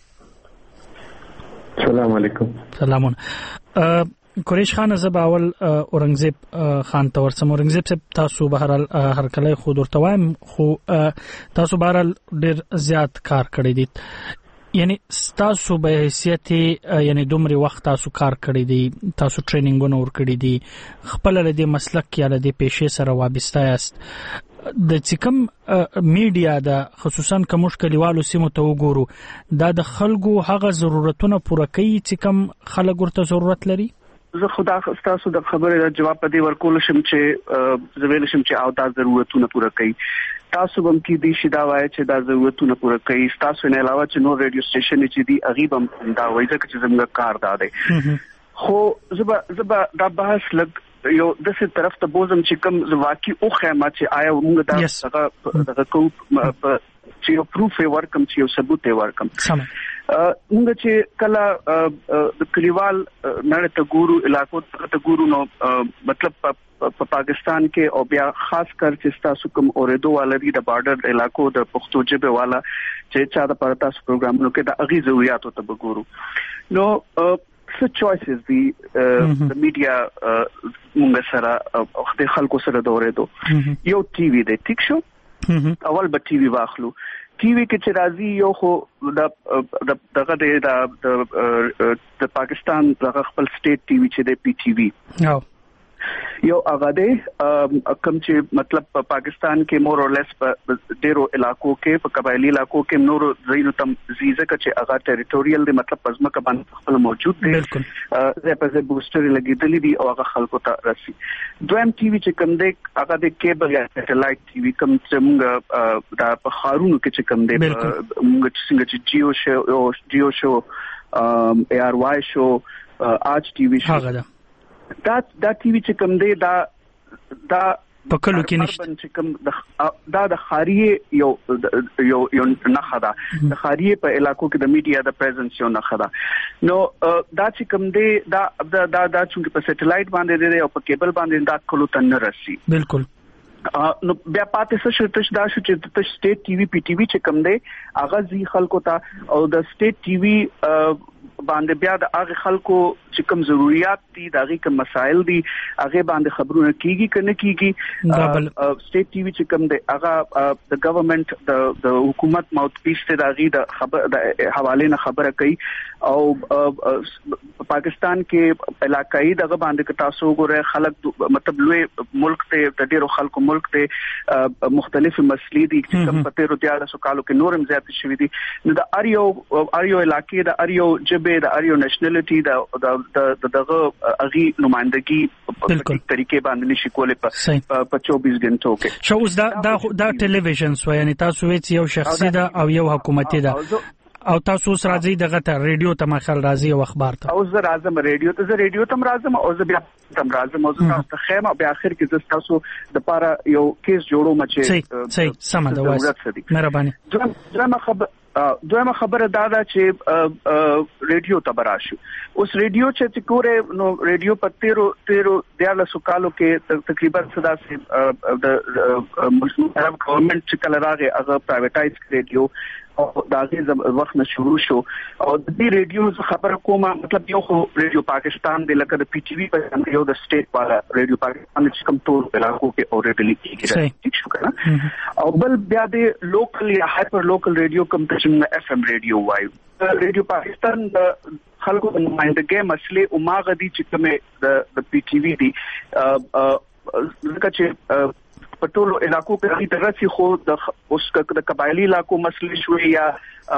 Speaker 13: السلام علیکم.
Speaker 18: سلامونه. قریش خان زب اول اورنګزیب خان ته ورسم. اورنګزیب صاحب تاسو بهرال هرکلی خود ورته وایم خو تاسو بهرال ډیر زیات کار کړی دي. یعنی تاسو به حیثیت یعنی دومره وخت تاسو کار کړی دي، تاسو ټریننګونه ورکړي دي، خپل له دې مسلک یا له دې پیښې سره وابسته یاست. د چکم میډیا د خصوصا کومش کلیوالو سیمو ته وګورو دا د خلکو هغه ضرورتونه پوره کوي چې کوم خلک ورته ضرورت لري.
Speaker 19: زه خدا تاسو د خبرې د جواب په دې ورکول شم چې زویل شم چې او دا ضرورتونه پوره کوي. تاسو هم کې دي شي دا وایي چې دا ضرورتونه پوره کوي. تاسو نه علاوه چې نو ریډیو سټیشن چې دی اغه هم دا وایي چې زموږ کار دا دی. خو زبا دا بحث لګ یو د څه طرف ته بوزم چې کوم واقعي او خیمه چې آیا موږ دا کو چې یو پروف ورکم چې یو ثبوت ورکم. موږ چې کله د کلیوال نړۍ ته ګورو علاقو ته ګورو نو مطلب په پاکستان کې او بیا خاص کر چې تاسو کوم اوریدو والي د بارډر علاقو د پښتو ژبه والا چې چا د پرتا پروګرامونو کې د اغي ضرورتو ته وګورو نو څه choices دي د میډیا موږ سره د خلکو سره د اوریدو یو ټي وي د ټیک شو اول به ټي وي واخلو ټي وي کې چې راځي یو خو دغه د پاکستان دغه خپل سټیټ ټي وي چې د پی ټي وي یو هغه دی کوم چې مطلب په پاکستان کې مور اور لیس په ډیرو علاقو کې په قبایلی علاقو کې نور زینو تم زیزه چې هغه ټریټوریل دی مطلب پزما کا باندې خپل موجود دی زه په ځای بوستر لګیدلې دي او هغه خلکو ته راسي دویم ټي وي چې کوم دی هغه د کیبل یا سټلایټ ټي وي کوم چې موږ د په خارونو کې چې کوم دی موږ څنګه چې جیو شو اي ار واي شو آج ټي وي شو دا ټي وي چې کوم دی دا
Speaker 18: په کلو کې نشته
Speaker 19: چې کوم دا د خاریه یو نه خدا د خاریه په علاقو کې د میډیا د پریزنس یو نه خدا نو دا چې کوم دی دا چې په سټلایټ باندې دی او په کیبل باندې دا کلو ته نه رسي
Speaker 18: بالکل
Speaker 19: نو بیا پاتې څه شرط دا شو چې د سټیټ ټي وي پی ټي وي چې کوم دی هغه ځي خلکو ته او د سټیټ ټي وي باندې بیا د هغه خلکو چې کوم ضرورت دي د هغه کوم مسایل دي هغه باندې خبرونه کیږي کنه کیږي سټیټ ټي وي چې کوم دی هغه د ګورنمنت د حکومت ماوث پیس ته د هغه د خبر د حواله نه خبره کوي او پاکستان کې علاقائی دغه باندې تاسو ګوره خلک مطلب لوی ملک ته د ډیرو خلکو ملک ته مختلف مسلې دي چې کوم په تیرو دیاله سو کالو کې نورم زیات شوې دي نو د اریو علاقې د اریو جبه د اریو نېشنلټي دغه اغي نمائندګي په طریقې باندې نشي کولای په 24 غنټو کې
Speaker 18: شو اوس دا ټلویزیون سو یعنی تاسو ویڅ یو شخصي ده او یو حکومتي ده او تاسو راځي دغه ته ریډیو ته مخال راځي او اخبار ته
Speaker 19: او زه راځم ریډیو تم راځم او زه بیا تم راځم او زه تاسو خیمه په اخر کې زه تاسو د پاره یو کیس جوړوم چې
Speaker 18: صحیح سم ده وایي مهرباني
Speaker 19: دویمه خبره دا ده چې ریډیو ته براشو اوس ریډیو چې کوره نو ریډیو په 13 سکالو کې تقریبا صدا سي د ګورنمنت چې کله راغی هغه پرایویټایز ریډیو او دا غي وخت نه شروع شو او د دې ریډیو خبره کومه مطلب یو خو ریډیو پاکستان د لکه د پی ټي وي په یو د سټیټ والا ریډیو پاکستان چې کوم ټول علاقو کې اورېدل کیږي ٹھیک شو کنه او بل بیا د لوکل یا هایپر لوکل ریډیو کوم چې اف ام ریډیو وایو ریډیو پاکستان د خلکو د نمائندګۍ مسلې او ماغدي چې کوم د پی ټي وي دي لکه چې په ټولو علاقو کې د رسي خو د اوس د قبایلی علاقو مسلې شوې یا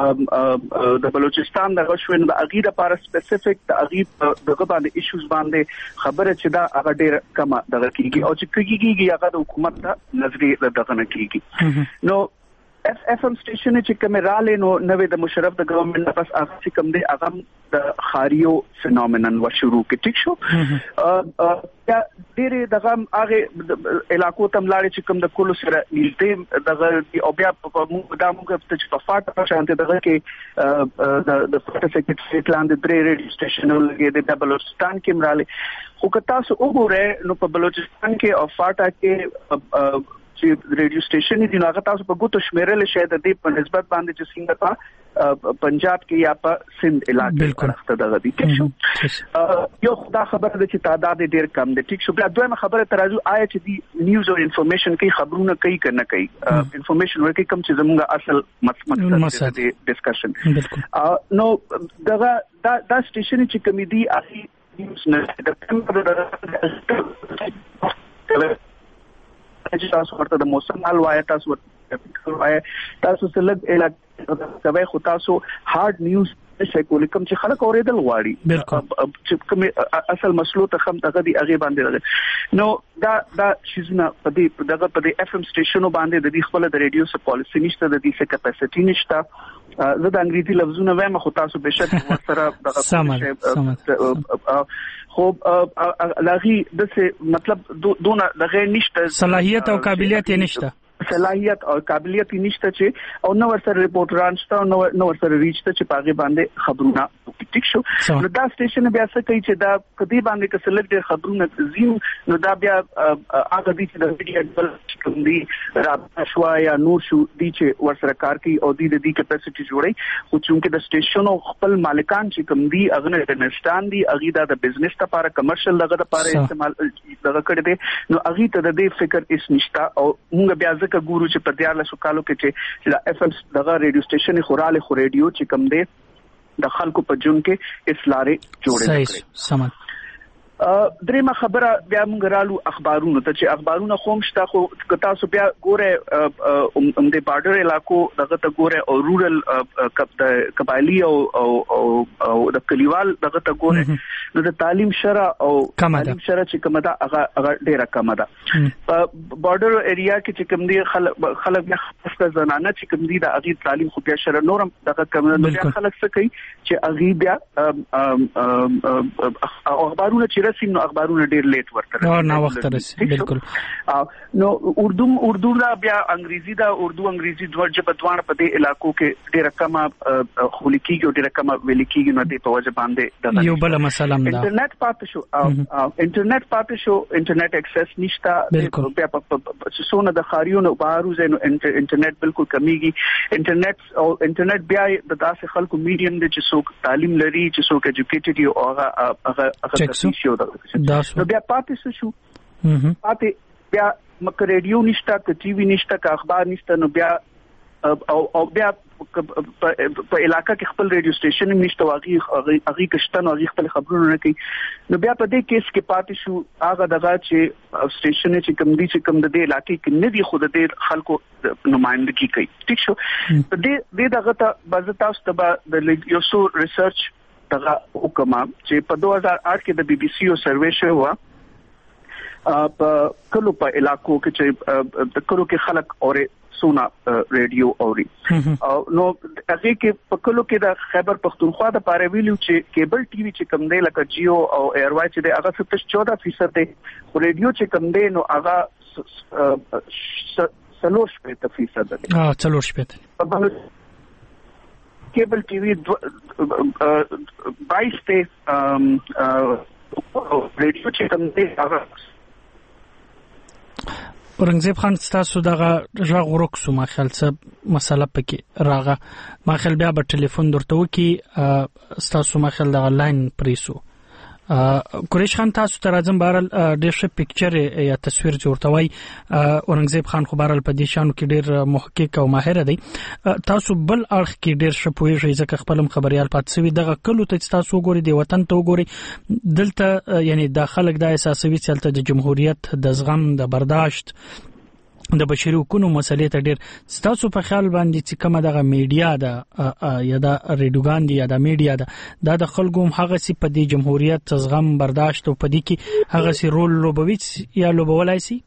Speaker 19: د بلوچستان د غشوین د اغیر لپاره سپیسیفیک د اغیر دغه باندې ایشوز باندې خبره چې دا هغه ډېر کم دغه کیږي او چې کیږي هغه د حکومت نظریه دغه نه کیږي نو اف ام سټیشن چې کوم رااله نو نوې د مشرف د ګورنمنت پس هغه چې کوم دی هغه د خاریو فینومینن و شروع کې ټیک شو یا ډېر دغه هغه علاقو تم لاړې چې کوم د کولو سره نږدې دغه او بیا په موږ چې په فاټه شانته دغه کې د فاټه سیکریټریټ لاندې درې ریډیو سټیشنونه لګې د بلوچستان کې مراله خو که تاسو وګورئ نو په بلوچستان کې او فاټه کې چې ریډیو سټیشن دي نو هغه تاسو په ګوتو شمیرل شي د دې په نسبت باندې چې څنګه په پنجاب کې یا په سند علاقې کې راځي دغه دي ټیک شو یو خدا خبره ده چې تعداد ډیر کم دي ټیک شو بیا دویمه خبره ترازو آیا چې دی نیوز او انفارمیشن کې خبرونه کوي کنه کوي انفارمیشن ورکې کم چې زموږ اصل مقصد دی ډسکشن نو دغه دا سټیشن چې کمیډي اخی نیوز نه د تاسو ورته د موسم حال وایي تاسو سلګ علاقه خو تاسو هارد نیوز شي کولیکم چې خلک اوریدل غواړي چې کوم اصل مسلو ته خم دغه دی هغه باندې نو دا شیزونه په دې اف ام سټیشنو باندې د دې خپل د ریډیو سره پالیسی نشته د دې څه کپاسټی نشته زه د انګریزي لفظونه وایم خو تاسو بشک ورسره دغه خو لاغي د مطلب دونه دغه نشته
Speaker 18: صلاحیت او قابلیت یې نشته
Speaker 19: صلاحیت او قابلیت نشته چې او نو ورسره ریپورټران شته نو ورسره ریچته چې پاګه باندې خبرونه ټیک شو نو دا سټیشن بیا څه کوي چې دا کدی باندې کسلک ډېر خبرونه زیو نو دا بیا هغه دي چې د میډیا کوم دي رابطه شو یا نور شو دي چې ورسره کار کوي او دي د کیپاسټي جوړي خو چې د سټیشن او خپل مالکان چې کوم دي هغه نه انستان دي هغه د بزنس لپاره کمرشل لغه لپاره استعمال دغه کړی دي نو هغه ته د دې فکر اس نشتا او موږ بیا ځکه ګورو چې په 14 کالو کې چې اف ام دغه ریډیو سټیشن خوراله خو ریډیو چې کم دی د خلکو په جون کې اسلاره جوړې کړې.
Speaker 18: سمه
Speaker 19: درېمه خبره بیا موږ رالو اخبارونو ته چې اخبارونه خوم شته خو تاسو بیا ګوره د بارډر علاقو دغه ته ګوره او رورل قبایلی او د کلیوال دغه ته ګوره نو د تعلیم شرع او تعلیم شرع چې کومه ده هغه ډیره کمه ده. په بارډر ایریا کې چې کوم دي خلک بیا خاصه زنانه چې کوم دي د اغي تعلیم خو بیا شرع نورم دغه کمه ده بیا خلک څه کوي چې اغي بیا اخبارونه چې رسیم نو اخبارونه ډیر لیټ ورته
Speaker 18: نه وخت رسي بالکل.
Speaker 19: نو اردو دا بیا انګریزي دا اردو انګریزي دوه ژبه دوه په دې علاقو کې ډیر کم خلیقي او ډیر کم ویل کېږي نو د په وجه باندې
Speaker 18: یو بل مسله ده
Speaker 19: انټرنیټ پاتې شو انټرنیټ اکسس نشته بیا په څونه د خاریونو بهارو زینو انټرنیټ بالکل کمیږي انټرنیټ بیا د داسې خلکو میډیم د چې څوک تعلیم لري چې څوک ایجوکیټډ یو هغه شو نو بیا پاتې شو پاتې بیا مکه ریډیو نشته ک ټي وي نشته ک اخبار نشته نو بیا او بیا په علاقہ کې خپل ریډیو سټیشن نشته اغي کشتن او اغي خپل خبرونه نه کوي نو بیا په دې کیس کې پاتې شو هغه دغه چې سټیشن چې کم دي چې کم د دې علاقې کې نه دي خود د خلکو نمائندګي کوي ٹھیک شو په دې دغه ته باز تاسو ته د یو سو ریسرچ دغه حکومه چې په 2008 کې د بي بي سي او سروې شو په کلو په علاقو کې چې د کلو کې خلک اوري سونا ریډیو اوري نو هغه کې په کلو کې د خیبر پختونخوا د پاره ویلو چې کیبل ټي وي چې کم دی لکه جیو او ایر وای چې د هغه 14% دی خو ریډیو چې کم دی نو هغه 30% دی
Speaker 18: 30%
Speaker 19: cable TV 22 थे रेडियो چې کوم دی هغه
Speaker 18: اورنګزیب خان تاسو دغه ژغ ورکسو ما خیال څه مسله پکې راغه ما خیال بیا په ټلیفون درته وکي تاسو ما خیال دغه لاین پریسو قریش خان تاسو ته راځم بهرال ډېر ښه پکچر یا تصویر جوړتوي اورنګزیب خان خو بهرال په دې شانو کې ډېر محقق او ماهر دی تاسو بل اړخ کې ډېر ښه پوهیږئ ځکه خپلم خبريال پات سوي دغه کلو ته تاسو وګورئ د وطن ته وګورئ دلته یعنی د خلک د احساسوي چلته د جمهوریت د زغم د برداشت د بشري حقوقو مسلې ته ډېر تاسو په خیال باندې چې کومه دغه میډیا ده یا د ریډیوګان دی یا د میډیا ده د خلکو هغه سي په دې جمهوریت زغم برداشت او په دې کې هغه سي رول لوبوي یا لوبولای سي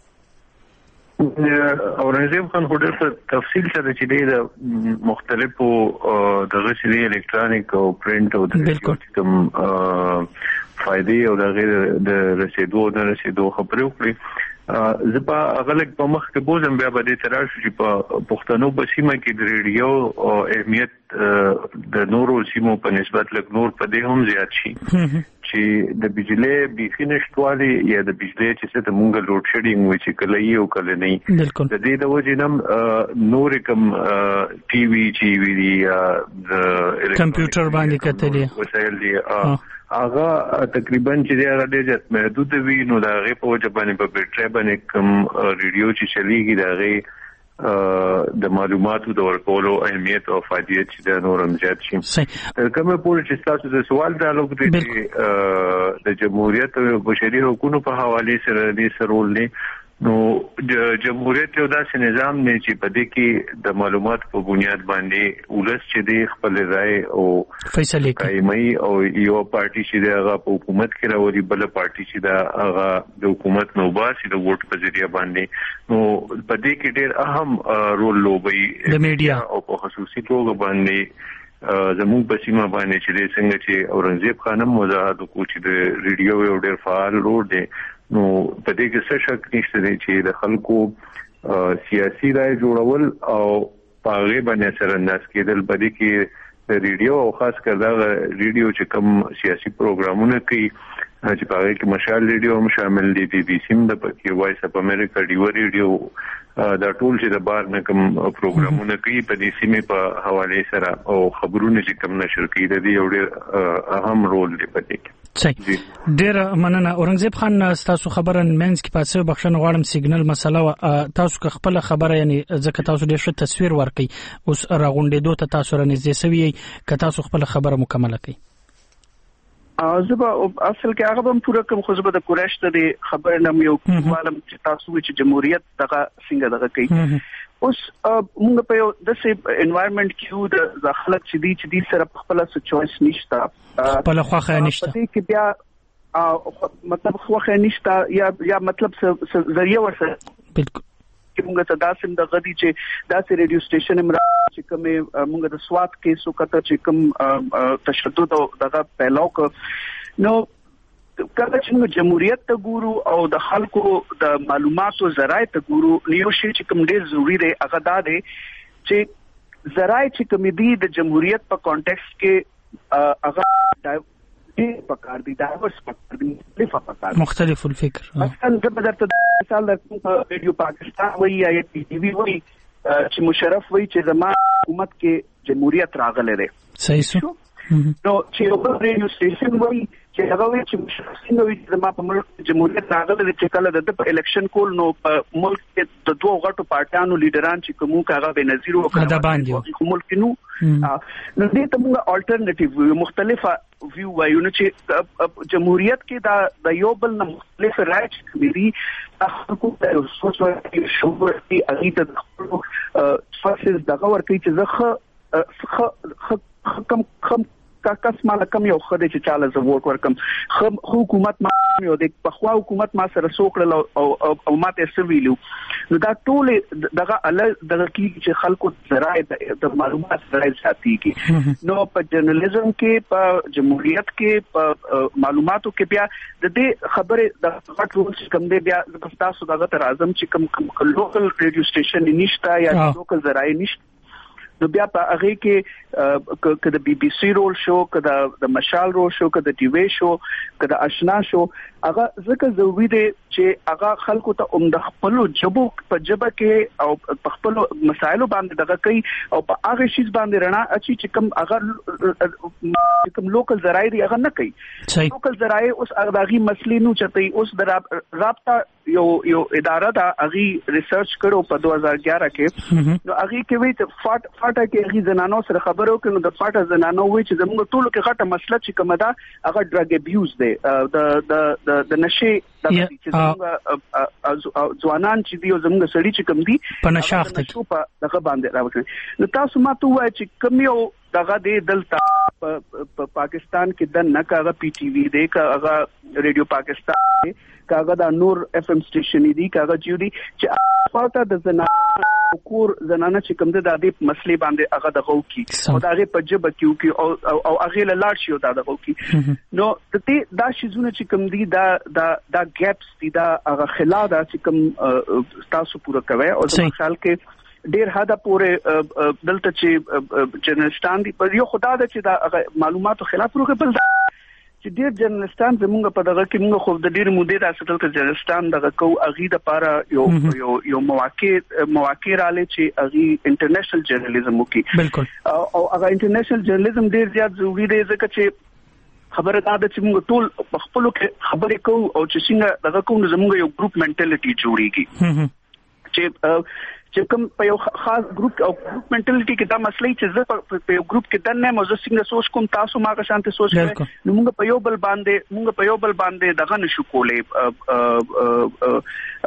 Speaker 12: اورنګزیب خان خو ډېر تفصیل سره چې د مختلفو دغه سری الکترونیک او پرنٹ او د کوم فائدې او د رسیدو خبرې وکړي زپا غلط په مخ کې بوزم بیا به د تراش چې په پښتنو په سیمه کې د ریډیو او اهمیت د نورو سیمو په نسبت لږ نور په دې هم زیات شي چې د بجلی بيخي نشټوالي یا د بجلی چې څه د مونږ لوډ شیډینګ وي چې کله یو کله نه د دې د وجې نم نور کوم ټي وي چې وی یا د
Speaker 18: کمپیوټر باندې کتلې
Speaker 12: وسایل دي هغه تقریبا چې دا ډېر محدود وي نو دا غي په وجه باندې په بیټری باندې کوم ریډیو چې چلیږي دا غي د معلوماتو د ورکولو اهمیت او فائدې چې د نورم زیات شي کومه پوره چې تاسو د سوال ډالوګ دي د جمهوریت او بشري حقوقو په حواله سره دې سرول نه نو د جمهوریت یو داسې نظام نه چې په دې کې د معلومات په بنیاد باندې ولس چې د خپل رائے او
Speaker 18: فیصله
Speaker 12: کوي او یو پارټي چې دغه په حکومت کې راوړي بل پارټي چې دغه د حکومت نو باسي د ووټ په ذریعہ باندې نو په دې کې ډېر اهم رول لوبي
Speaker 18: د میډیا
Speaker 12: او په خصوصي توګه باندې زموږ په سیمه باندې چې څنګه چې اورنګزیب خانم وضاحت وکړي چې د ریډیو یو ډېر فعال رول دی نو په دې کې څه شک نشته چې د خلکو سیاسي رائے جوړول او پاغه باندې سره انداز کېدل په دې کې د ریډیو او خاص کر دا ریډیو چې کوم سیاسي پروګرامونه کوي چې پاغه کې مشال ریډیو هم شامل دي بي بي سي د پکې وایس اپ امریکا ډیو ریډیو دا ټول چې د بار نه کوم پروګرامونه کوي په دې سیمه په حواله سره او خبرونه چې کوم نشر کوي د دې یو ډېر اهم رول دی په دې کې
Speaker 18: صحیح. ډیر مننه اورنګزیب خان، تاسو خبره منځ کې پاتې بخښنه غواړم، سیګنل مسله تاسو خپل خبره یعنی ځکه تاسو ډیر ښه تصویر ورکړي اوس راغونډېدو ته تاسو رانږدې سوي که تاسو خپل خبره مکمله کړئ.
Speaker 19: زبا اصل کې هغه هم پوره کوم خو زبا د قریش ته خبر نه یو عالم چې تاسو چې جمهوریت دغه څنګه دغه کوي. اوس موږ په یو داسې انوایرنمنت کې د خلک چې دي سره خپل څه چويس نشته،
Speaker 18: خپل خوښه نشته،
Speaker 19: په دې کې بیا مطلب خوښه نشته یا مطلب ذریعہ ورسره
Speaker 18: بالکل
Speaker 19: موږ ته داسې د غدي چې داسې ریډیو سټیشن امرا چې کومه موږ د سواد کې سو کته چې کوم تشدد دغه پیلاو ک نو کله چې موږ جمهوریت ته ګورو او د خلکو د معلوماتو ذرایع ته ګورو نیو شي چې کوم ډیر ضروری دی هغه دا دی چې ذرایع چې کوم دي د جمهوریت په کانټیکست کې هغه پکار دي دایورس پکار دي
Speaker 18: مختلف الفکر.
Speaker 19: مثلا د بدرته مثال د ریډیو پاکستان وایي یا ټي وی وایي چې مشرف وایي چې زما حکومت کې جمهوریت راغله ده.
Speaker 18: صحیح شو.
Speaker 19: نو چې یو ریډیو سټیشن وایي چې هغه وایي چې مشرف څنګه وایي چې زما په ملک جمهوریت راغله ده چې کله د الیکشن کول نو په ملک کې د دوه غټو پارټیانو لیډران چې کومو هغه بنظیر وکړه ملک نو دې ته موږ الټرنیټیو مختلفه ویو وایو نو چې جمهوریت کې د یو بل نه مختلف رائټ کمیدي خلکو ته سوچ ورکړي شوورتي اغه ته فاسز دغه ورکړي چې زه کم کاکس مال کم یو خدای چې چاله زه ووټ ورکم حکومت ما یو د پخوا حکومت ما سره سوکړل او ماته سویلو نو دا ټول دغه دغه کې چې خلکو ذرایع د معلومات ذرایع ساتيږي نو په جرنالیزم کې په جمهوریت کې په معلوماتو کې بیا د دې خبره د غټ رول کم دی بیا تاسو دغه تر اعظم چې کم لوکل ریډیو سټیشن نشته یا لوکل ذرایع نشته نو بیا په هغه کې کله بي بي سي رول شو کله د مشال رول شو کله ټي وي شو کله آشنا شو هغه ځکه ضروري دی چې هغه خلکو ته د خپل جبو په جبه کې او په خپل مسایلو باندې دغه کوي او په هغه شی باندې رڼا اچي چې کوم هغه کوم لوکل ذرایع دی هغه نه کوي. لوکل ذرایع اوس هغه مسلې نو چتي اوس د رابطه یو اداره دا هغه ریسرچ کړو په 2011 کې نو هغه کې وی ته فاټه کې هغه زنانو سره خبرو کړو د فاټه زنانو وی چې زموږ ټولو کې غټه مسله چې کومه ده هغه ډرګ ابیوز دی د نشي د ځوانان چې دی زموږ سړي چې کوم دي
Speaker 18: په نشاخته
Speaker 19: په دغه باندې راوځي نو تاسو ماته وایي چې کوم یو دغه دی دلته په پاکستان کې د نه کاغه پی ټی وی دی کاغه ریډیو پاکستان دی کاغه د نور اف ام سټیشن دی کاغه جیو دی چې پاته د زنانه کور زنانه چې کوم د دې مسلې باندې هغه دغه کی او دغه په جبه کیو کی او هغه لاړ شي او دغه کی نو دې دا شیزونه چې کوم دی دا ګیپس دی دا هغه خلا دا چې کوم تاسو پوره کوي او د مثال کې ډیر حدا پورې دلته چې جرنالستان دی په یو خدا د چې دا معلوماتو خلاف پروګه بل چې ډیر جرنالستان زموږ په دغه کې موږ خو د ډیر مودې راځل چې جرنالستان دغه کو اغي د پاره یو مواقع رااله چې اغي انټرنیشنل جرنالیزم وکي بالکل او هغه انټرنیشنل جرنالیزم ډیر زیات ضروری دی ځکه چې خبره دا ده چې موږ ټول په خپل کې خبرې کوو او چې څنګه دغه کوم زموږ یو ګروپ منټالټي جوړیږي چې کوم په یو خاص ګروپ او ګروپ منټالټي کې دا مسلې چې زه په یو ګروپ کې دنه مو زه څنګه سوچ کوم تاسو ما کا شانته سوچ کوئ نو موږ په یو بل باندې دغه نشو کولې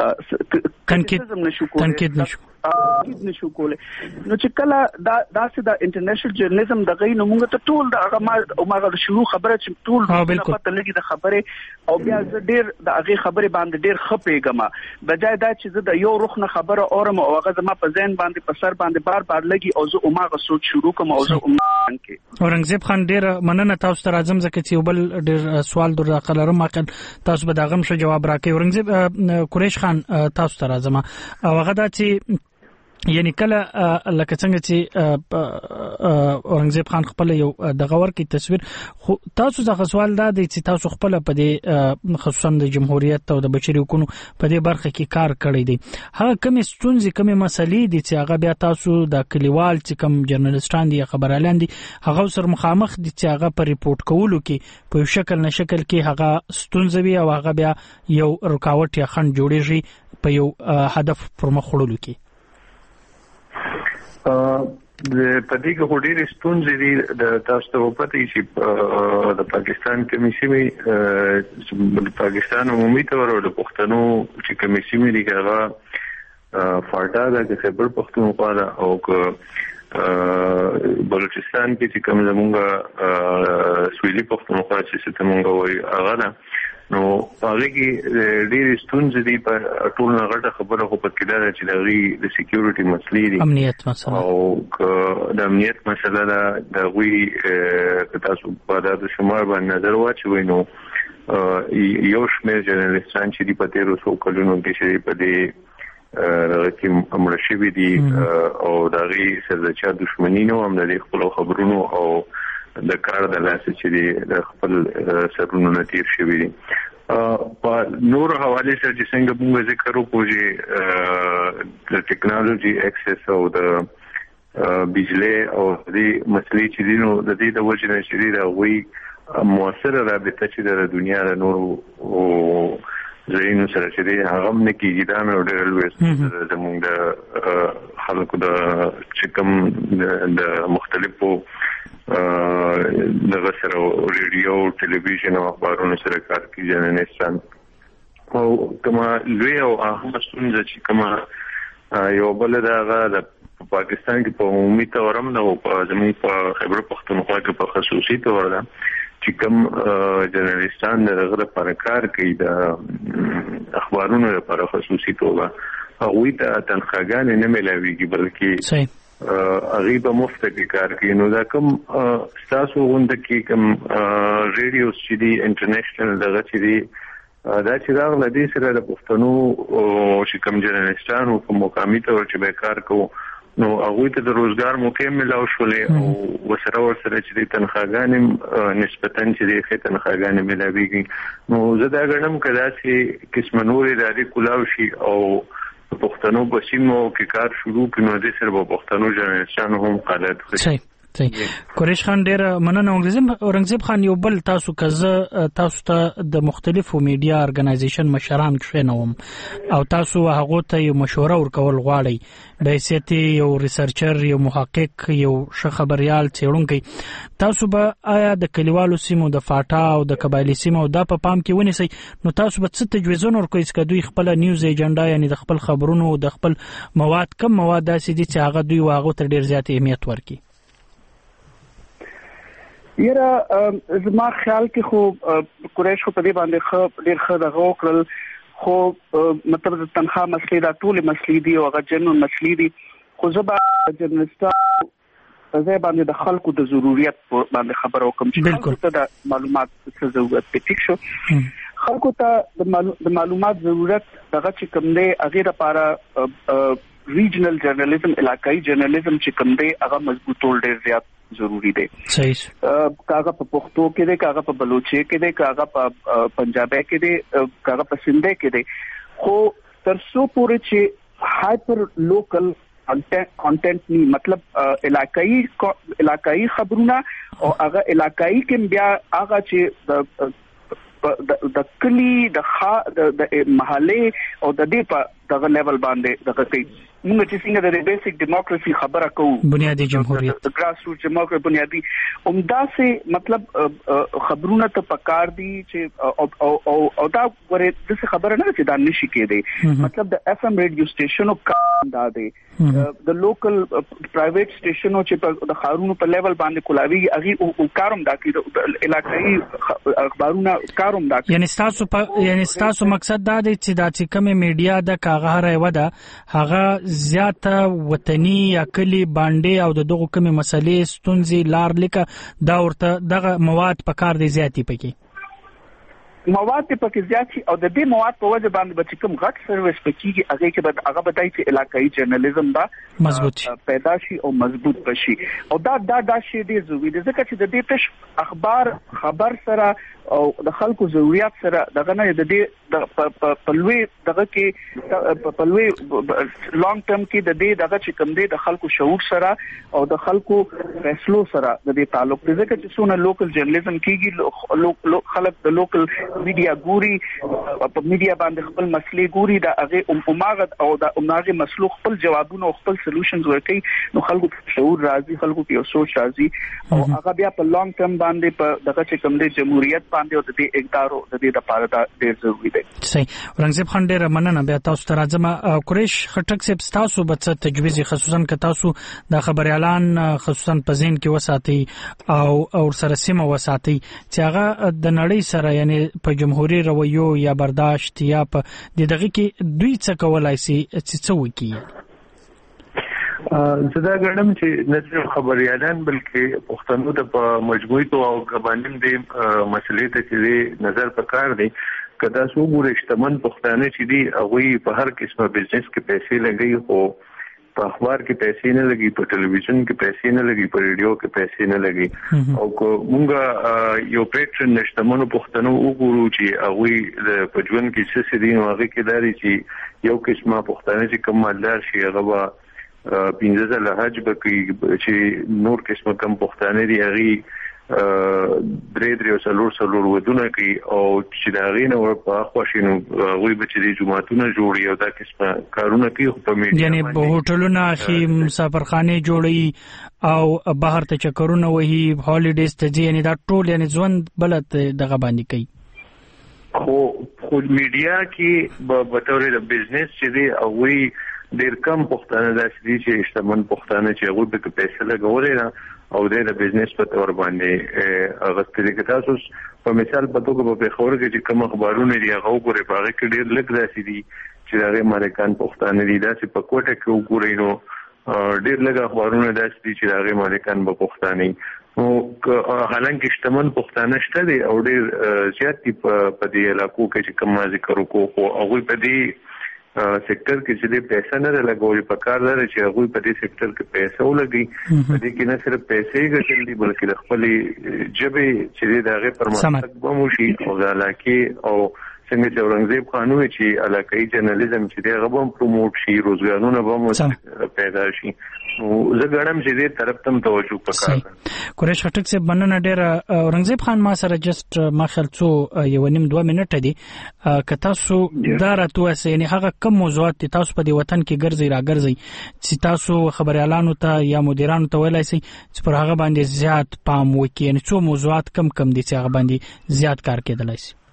Speaker 19: تنقید نشو کولې نو چې کله دا چې دا انټرنیشنل جرنالیزم دغه نو موږ ته ټول د هغه ما شروع خبره چې ټول پته لګي د خبره او بیا زه ډیر د هغه خبره باندې ډیر خپېګم بجای دا چې زه د یو روخ نه خبره اورم او هغه زما په ذهن باندې په سر باندې بار لګي او زه اوماغه سوچ شروع کوم او زه کې
Speaker 18: اورنګزیب خان ډیر مننه تاسو ته راځم ځکه چې بل ډیر سوال درته لرم ماقل تاسو به دا غم شو جواب راکړئ اورنګزیب قریش خان تاسو ته راځم او هغه دا چې یعنی کله لکه څنګه چې اورنګزیب خان خپل یو د غور کې تصویر خو تاسو څنګه سوال دا دی چې تاسو خپل په دې خصوصا د جمهوریت او د بشري حقوقو په دې برخه کې کار کړی دی هغه کومې ستونزې کومې مسلې دي چې هغه بیا تاسو د کلیوال چې کوم جرنالستان دي خبرالان دي هغه سره مخامخ دي چې هغه په ریپورت کولو کې په شکل نه شکل کې هغه ستونزې وي او هغه بیا یو رکاوټ یا خنډ جوړیږي په یو هدف پر مخ وړلو کې
Speaker 20: د پدې کې هډېر ستونزې دي د تاسو ته پته چې د پاکستان کمیسیمي د پاکستان عمومي تور او د پښتنو چې کمیسیمي دي هغه فاټا د خیبر پښتونخوا او بلوچستان کې چې کوم زمونږ سویلي پښتونخوا چې څنګه وایي هغه نو هغه کې ډېر ستونزې دي په ټول غټه خبره خو پکې ده چې د سکیورټي مسلې دي
Speaker 18: امنیت مسله
Speaker 20: او د امنیت مسله ده د غوي تاسو په د شمار باندې نظر واچوي نو یو شمېر جرنالستان چې په تیرو څو کلونو کې چې په دې کې امر شوی دي او دغه سرچا دښمنی نو هم د خپل خبرونو او د کار د لاسه چې د خپل سرونو نتیر شوی دي په نور حواله سره چې څنګه موږ ذکر وکړو چې د ټیکنالوژي اکسس او د بجلی او د مسلې چې دینو د دې د وجه نه چې دا وی موثره رابطه چې د دنیا د نور او زینو سره چې هغه هم نه کیږي دا نو ډېر لوي زموږ د خلکو د چکم د مختلفو د غسر ریډیو ټلویزیون او اخبارونو سره کار کوي جرنالستان او کما لوی او اهم ستونزه چې کما یو بل دغه د پاکستان کې په عمومي تورم نو په زموږ په خیبر پښتونخوا کې په خصوصي تور ده چې کوم جرنالستان دغه لپاره کار کوي د اخبارونو لپاره خصوصي توګه هغوی ته تنخواګانې نه ملاويږي بلکې هغه په مفت کې کار کوي نو دا کوم تاسو غونډه کې کوم ریډیو چې دی انټرنیشنل دغه چې دی دا چې دا غلطي سره د پښتنو او چې کوم جرنالستانو په مقامي تور چې به کار کوي نو هغه ته د روزګار موقع ملاو شولې او وسره چې د تنخواګانې نسبتاً چې د خې تنخواګانې ملاويږي نو زه دا غواړم کدا چې قسم نور ادارې کولاو شي او پښتنو په سیمو کې کار شروع کړي نو د سر په پښتنو جنرالانو هم قالت
Speaker 18: خوري قریش خان ډیر مننه اورنګزیب خان یو بل تاسو ته د مختلفو میډیا ارګنایزیشن مشران کښینوم او تاسو هغه ته یو مشوره ورکول غواړئ د حیثیت یو ریسرچر یو محقق یو ښه خبريال څېړونکی تاسو به آیا د کلیوالو سیمو د فاټا او د قبایلی سیمو د په پام کې ونیسئ نو تاسو به څه تجویزونه ورکوئ چې دوی خپل نیوز ایجنډا یعنی د خپل خبرونو او د خپل مواد داسې دي چې هغه دوی واغو ته ډیر زیات اهمیت ورکړي
Speaker 19: یره زما خیال کې خو قریش خو په دې باندې ډېر ښه دغه وکړل خو مطلب د تنخوا مسلې دا ټول مسلې دي او هغه جنون مسلې دي خو زه به جرنالستانو په ځای باندې د خلکو د ضرورت باندې خبر وکم چې خلکو ته د معلومات څه ضرورت دی ټیک شو خلکو ته د معلومات ضرورت دغه چې کوم دی هغه لپاره ریجنل جرنالیزم علاقائی جرنالیزم چې کوم دی هغه مضبوطول ډېر زیات ضروری دی
Speaker 18: صحیح
Speaker 19: کاغه په پښتو کې دی کاغه په بلوچي کې دی کاغه په پنجابي کې دی کاغه په سندھي کې دی خو ترڅو پورې چې هایپر لوکل کنټینټ ني مطلب علاقائی خبرونه او هغه علاقائی کې بیا هغه چې د کلی د محله او د دې په دغه لیول باندې دغه کوي موږ چې څنګه د بیسیک دیموکراسي خبره کوو
Speaker 18: بنیادی جمهوریت
Speaker 19: د ګراس روټ جمهوریت بنیادی عمده سي مطلب خبرونه ته پکار دي چې او دا ورته د څه خبره نه چې دا نشي کېدی مطلب د اف ام ریډیو سټیشنو کار دا دی د لوکل پرایویټ سټیشنو چې د خارونو په لیول باندې کولاوي هغه کاروم دا کې علاقائی اخبارونه کاروم دا
Speaker 18: یعنی تاسو مقصد دا دی چې دا چې کوم میډیا د کاغه راوي دا هغه زیاته وطني یا کلی باندې او دغه کومه مسلې ستونزې لار لیکه دا ورته دغه مواد په کار دي زیاتی پکې
Speaker 19: مواد پکې زیات شي او د دې مواد په وجه باندې به کوم غټ سرویس پکېږي هغه کې به هغه بدای چې علاقائی جرنالیزم با
Speaker 18: مضبوط
Speaker 19: پیدا شي او مضبوط بشي او دا شی دی ضروري دی ځکه چې د دې تش اخبار خبر سره او د خلکو ضرورت سره دغه نه د دې په لوی دغه کې په لوی لانګ ټرم کې د دې دغه چې کوم دی د خلکو شعور سره او د خلکو فیصلو سره د دې تعلق دی ځکه چې څونه لوکل جرنالیزم کېږي خلک د لوکل میډیا ګوري په میډیا باندې خپل مسلې ګوري دا هغه عماغت او دا عماغه مسلو خپل جوابونه او خپل سولوشنز ورکړي نو خلکو شعور راځي خلکو کې سوچ راځي او هغه بیا په لانګ ټرم باندې په دغه چې کوم دی جمهوریت باندې او د دې اقدار او د دې لپاره دا ډېر ضروري دی.
Speaker 18: صحیح. ورنګزیب خان ډېر مننه بیا تاسو ته راځم. قریش خټک صاحب تاسو به څه تجویز خصوصا ک تاسو د خبر اعلان خصوصا په ذهن کې وساتي او سره سیمه وساتي چې هغه د نړۍ سره یعنی په جمهوریت رویو یا برداشت یا په دغه کې دوی څه کولای شي چې څه وکړي.
Speaker 20: زدا ګڼم چې نه صرف خبري اعلان بلکې پښتنو ته په مجموعي تو او قوانین د مسلې ته چې نظر پکار دی کدا سو ګور اجتماعي پښتانه چې دی هغه په هر قسمه بزنس کې پیسې لګي خو په اخبار کې پیسې نه لګي په ټلویزیون کې پیسې نه لګي په ریډیو کې پیسې نه لګي او مونږه یو پیټرن نشتمنو پښتنو وګورو چې هغه د پجون کې څه دي نو هغه کې داري چې یو قسمه پښتانه چې کوم مالدار شي هغه پینځه له حج بکې چې نور قسمه کم پښتانه دي هغه درې سلور ودونه کوي او چې دا غینه ور په خوشینو وی بچی دي جمعهتونه جوړي او دا قسمه کارونه کوي په میډیا
Speaker 18: یعنی په هوټلونو کې مسافرخانه جوړي او بهر ته چکرونه وهي هالیډیز ته ځي یعنی دا ټول یعنی ژوند بلد دغه باندې کوي
Speaker 20: خو میډیا کې په تور د بزنس چې دی او وی ډیر کم پښتانه داسې چې اجتماعي پښتانه چې هغه د پیسې لګولې نه او د بزنس په تور باندې هغه ستې تاسو په مثال په توګه په خبره کې چې کوم خبرونه دی هغه وګورئ په هغه کې ډیر لږ داسې دي چې هغه امریکایان پښتانه دي داسې په کوټه کې وګورئ نو ډیر لږ خبرونه داسې دي چې هغه امریکایان په پښتانه او حالانکه اجتماعي پښتانه شته دي او ډیر زیات دي په دې علاقو کې چې کوم ذکر وکړو خو هغه په دې سېکټر کې چې د پیسې نه لګولې په کار لري چې هغه په دې سېکټر کې پیسې ولګي په دې کې نه صرف پیسې ګټل دي بلکې د خپل جبه چې دغه پرمختګ به مو شي او علاقه او څنګه چې اورنګزیب خان وی چې علاقائی جرنالیزم چې دغه به پروموټ شي روزګارونه به مو پیدا شي او زه ګڼم چې دې طرف ته توجه وکړم.
Speaker 18: قریش خټک صاحب مننه ډیر. اورنګزیب خان ما سره جست ما خلڅو یو نیم 2 منټه دي که تاسو دا راتوسه یعنی هغه کوم موضوعات تاسو په دې وطن کې ګرځي راګرځي چې تاسو خبر اعلانو ته یا مدیرانو ته ویلای شي چې پر هغه باندې زیات پام وکړي یعنی څو موضوعات کم دي چې هغه باندې زیات کار کېدلای شي.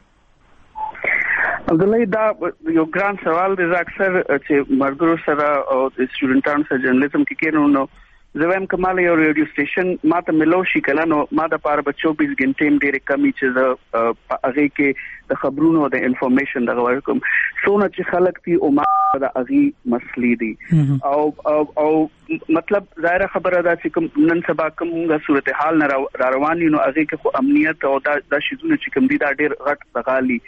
Speaker 19: عبدالله دا یو ګران سوال دی اکثر چې مرګرو سره او د سټوډنټانو سره جرنالیزم کې کېنو نو زویم کمال یو ریډیو سټیشن ماته ملو شي کله نو ما د پاره 24 غنټې ډېر کمی چې هغه کې د خبرونو او د انفارمیشن دغه ورکوم سونه چې خلک دي او ما د هغه مسلې دي او مطلب ظاهر خبره ده چې کوم نن سبا کومه صورتحال نه رواني نو هغه کې خو امنیت او د شیزونه چې کوم دي دا ډېر غټ بغالي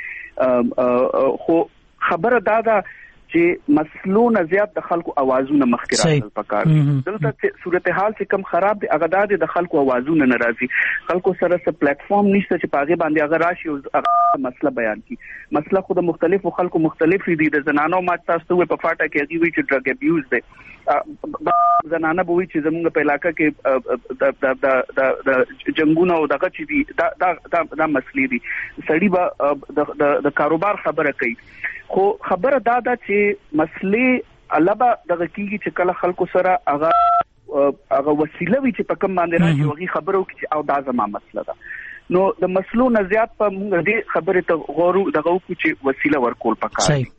Speaker 19: خو خبره دا چې مسلونه زیات د خلکو اوازونه مخکې راځي پکار دلته چې صورتحال چې کم خراب دي هغه د خلکو اوازونه ناراضي خلکو سره څه پلیټ فارم نشته چې پاغه باندې هغه راشي او مسله بیان کړي مسله خو د مختلفو خلکو مختلف دي د زنانو ما تاسو په فاټه کې دی چې ډرګ ابیوز دی زنانه به وي چې زموږ په علاقې کې د جنگونو او دغه چې دي دا مسلې دي سړي به د کاروبار خبره کوي خو خبره دا چې مسلې البا دغه کیږي چې کله خلکو سره هغه وسیله وي چې په کوم باندې راځي هغه خبرو کې او دا زما مسله ده نو د مسلو نه زیات په موږ دې خبره ته غورو دغه کو چې وسیله ورکول پکار
Speaker 18: صحیح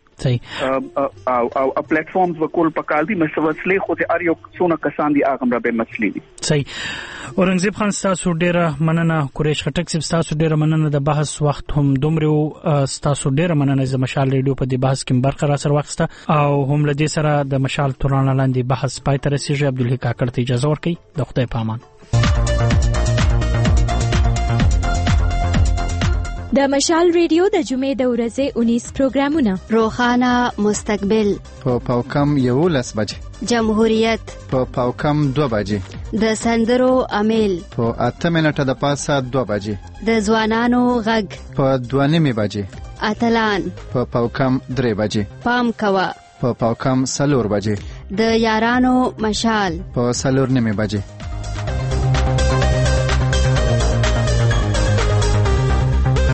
Speaker 19: او پلیټ فارمز ورکول پکار دي مسلې خو ته اړ یو څونه کسان دي هغه به مسلې دي.
Speaker 18: صحیح. اورنګزیب خان تاسو ډیره مننه. قریش خټک صاحب تاسو ډیره مننه د بحث وخت هم دومره تاسو ډیره مننه چې مشال ریډیو په دې بحث کې برقرار سره وخته او هم لدې سره د مشال توران لاندې بحث پای ته رسیږي. عبدالحی کاکړ ته اجازه ورکړئ. د خدای په امان.
Speaker 1: د مشال ریډیو د جمعې د ورځې 19 پروګرامونه:
Speaker 21: روخانه مستقبل
Speaker 4: په پاوکم 11 بجې،
Speaker 21: جمهوریت
Speaker 4: په پاوکم 2 بجې،
Speaker 21: د سندرو امیل
Speaker 4: په 8 منټه د پاسه 2 بجې،
Speaker 21: د ځوانانو غږ په
Speaker 4: 2:30 بجې،
Speaker 21: اتلان
Speaker 4: په پاوکم 3 بجې،
Speaker 21: پام کوا
Speaker 4: په پاوکم 4 بجې،
Speaker 21: د یارانو مشال
Speaker 4: په 4:30 بجې.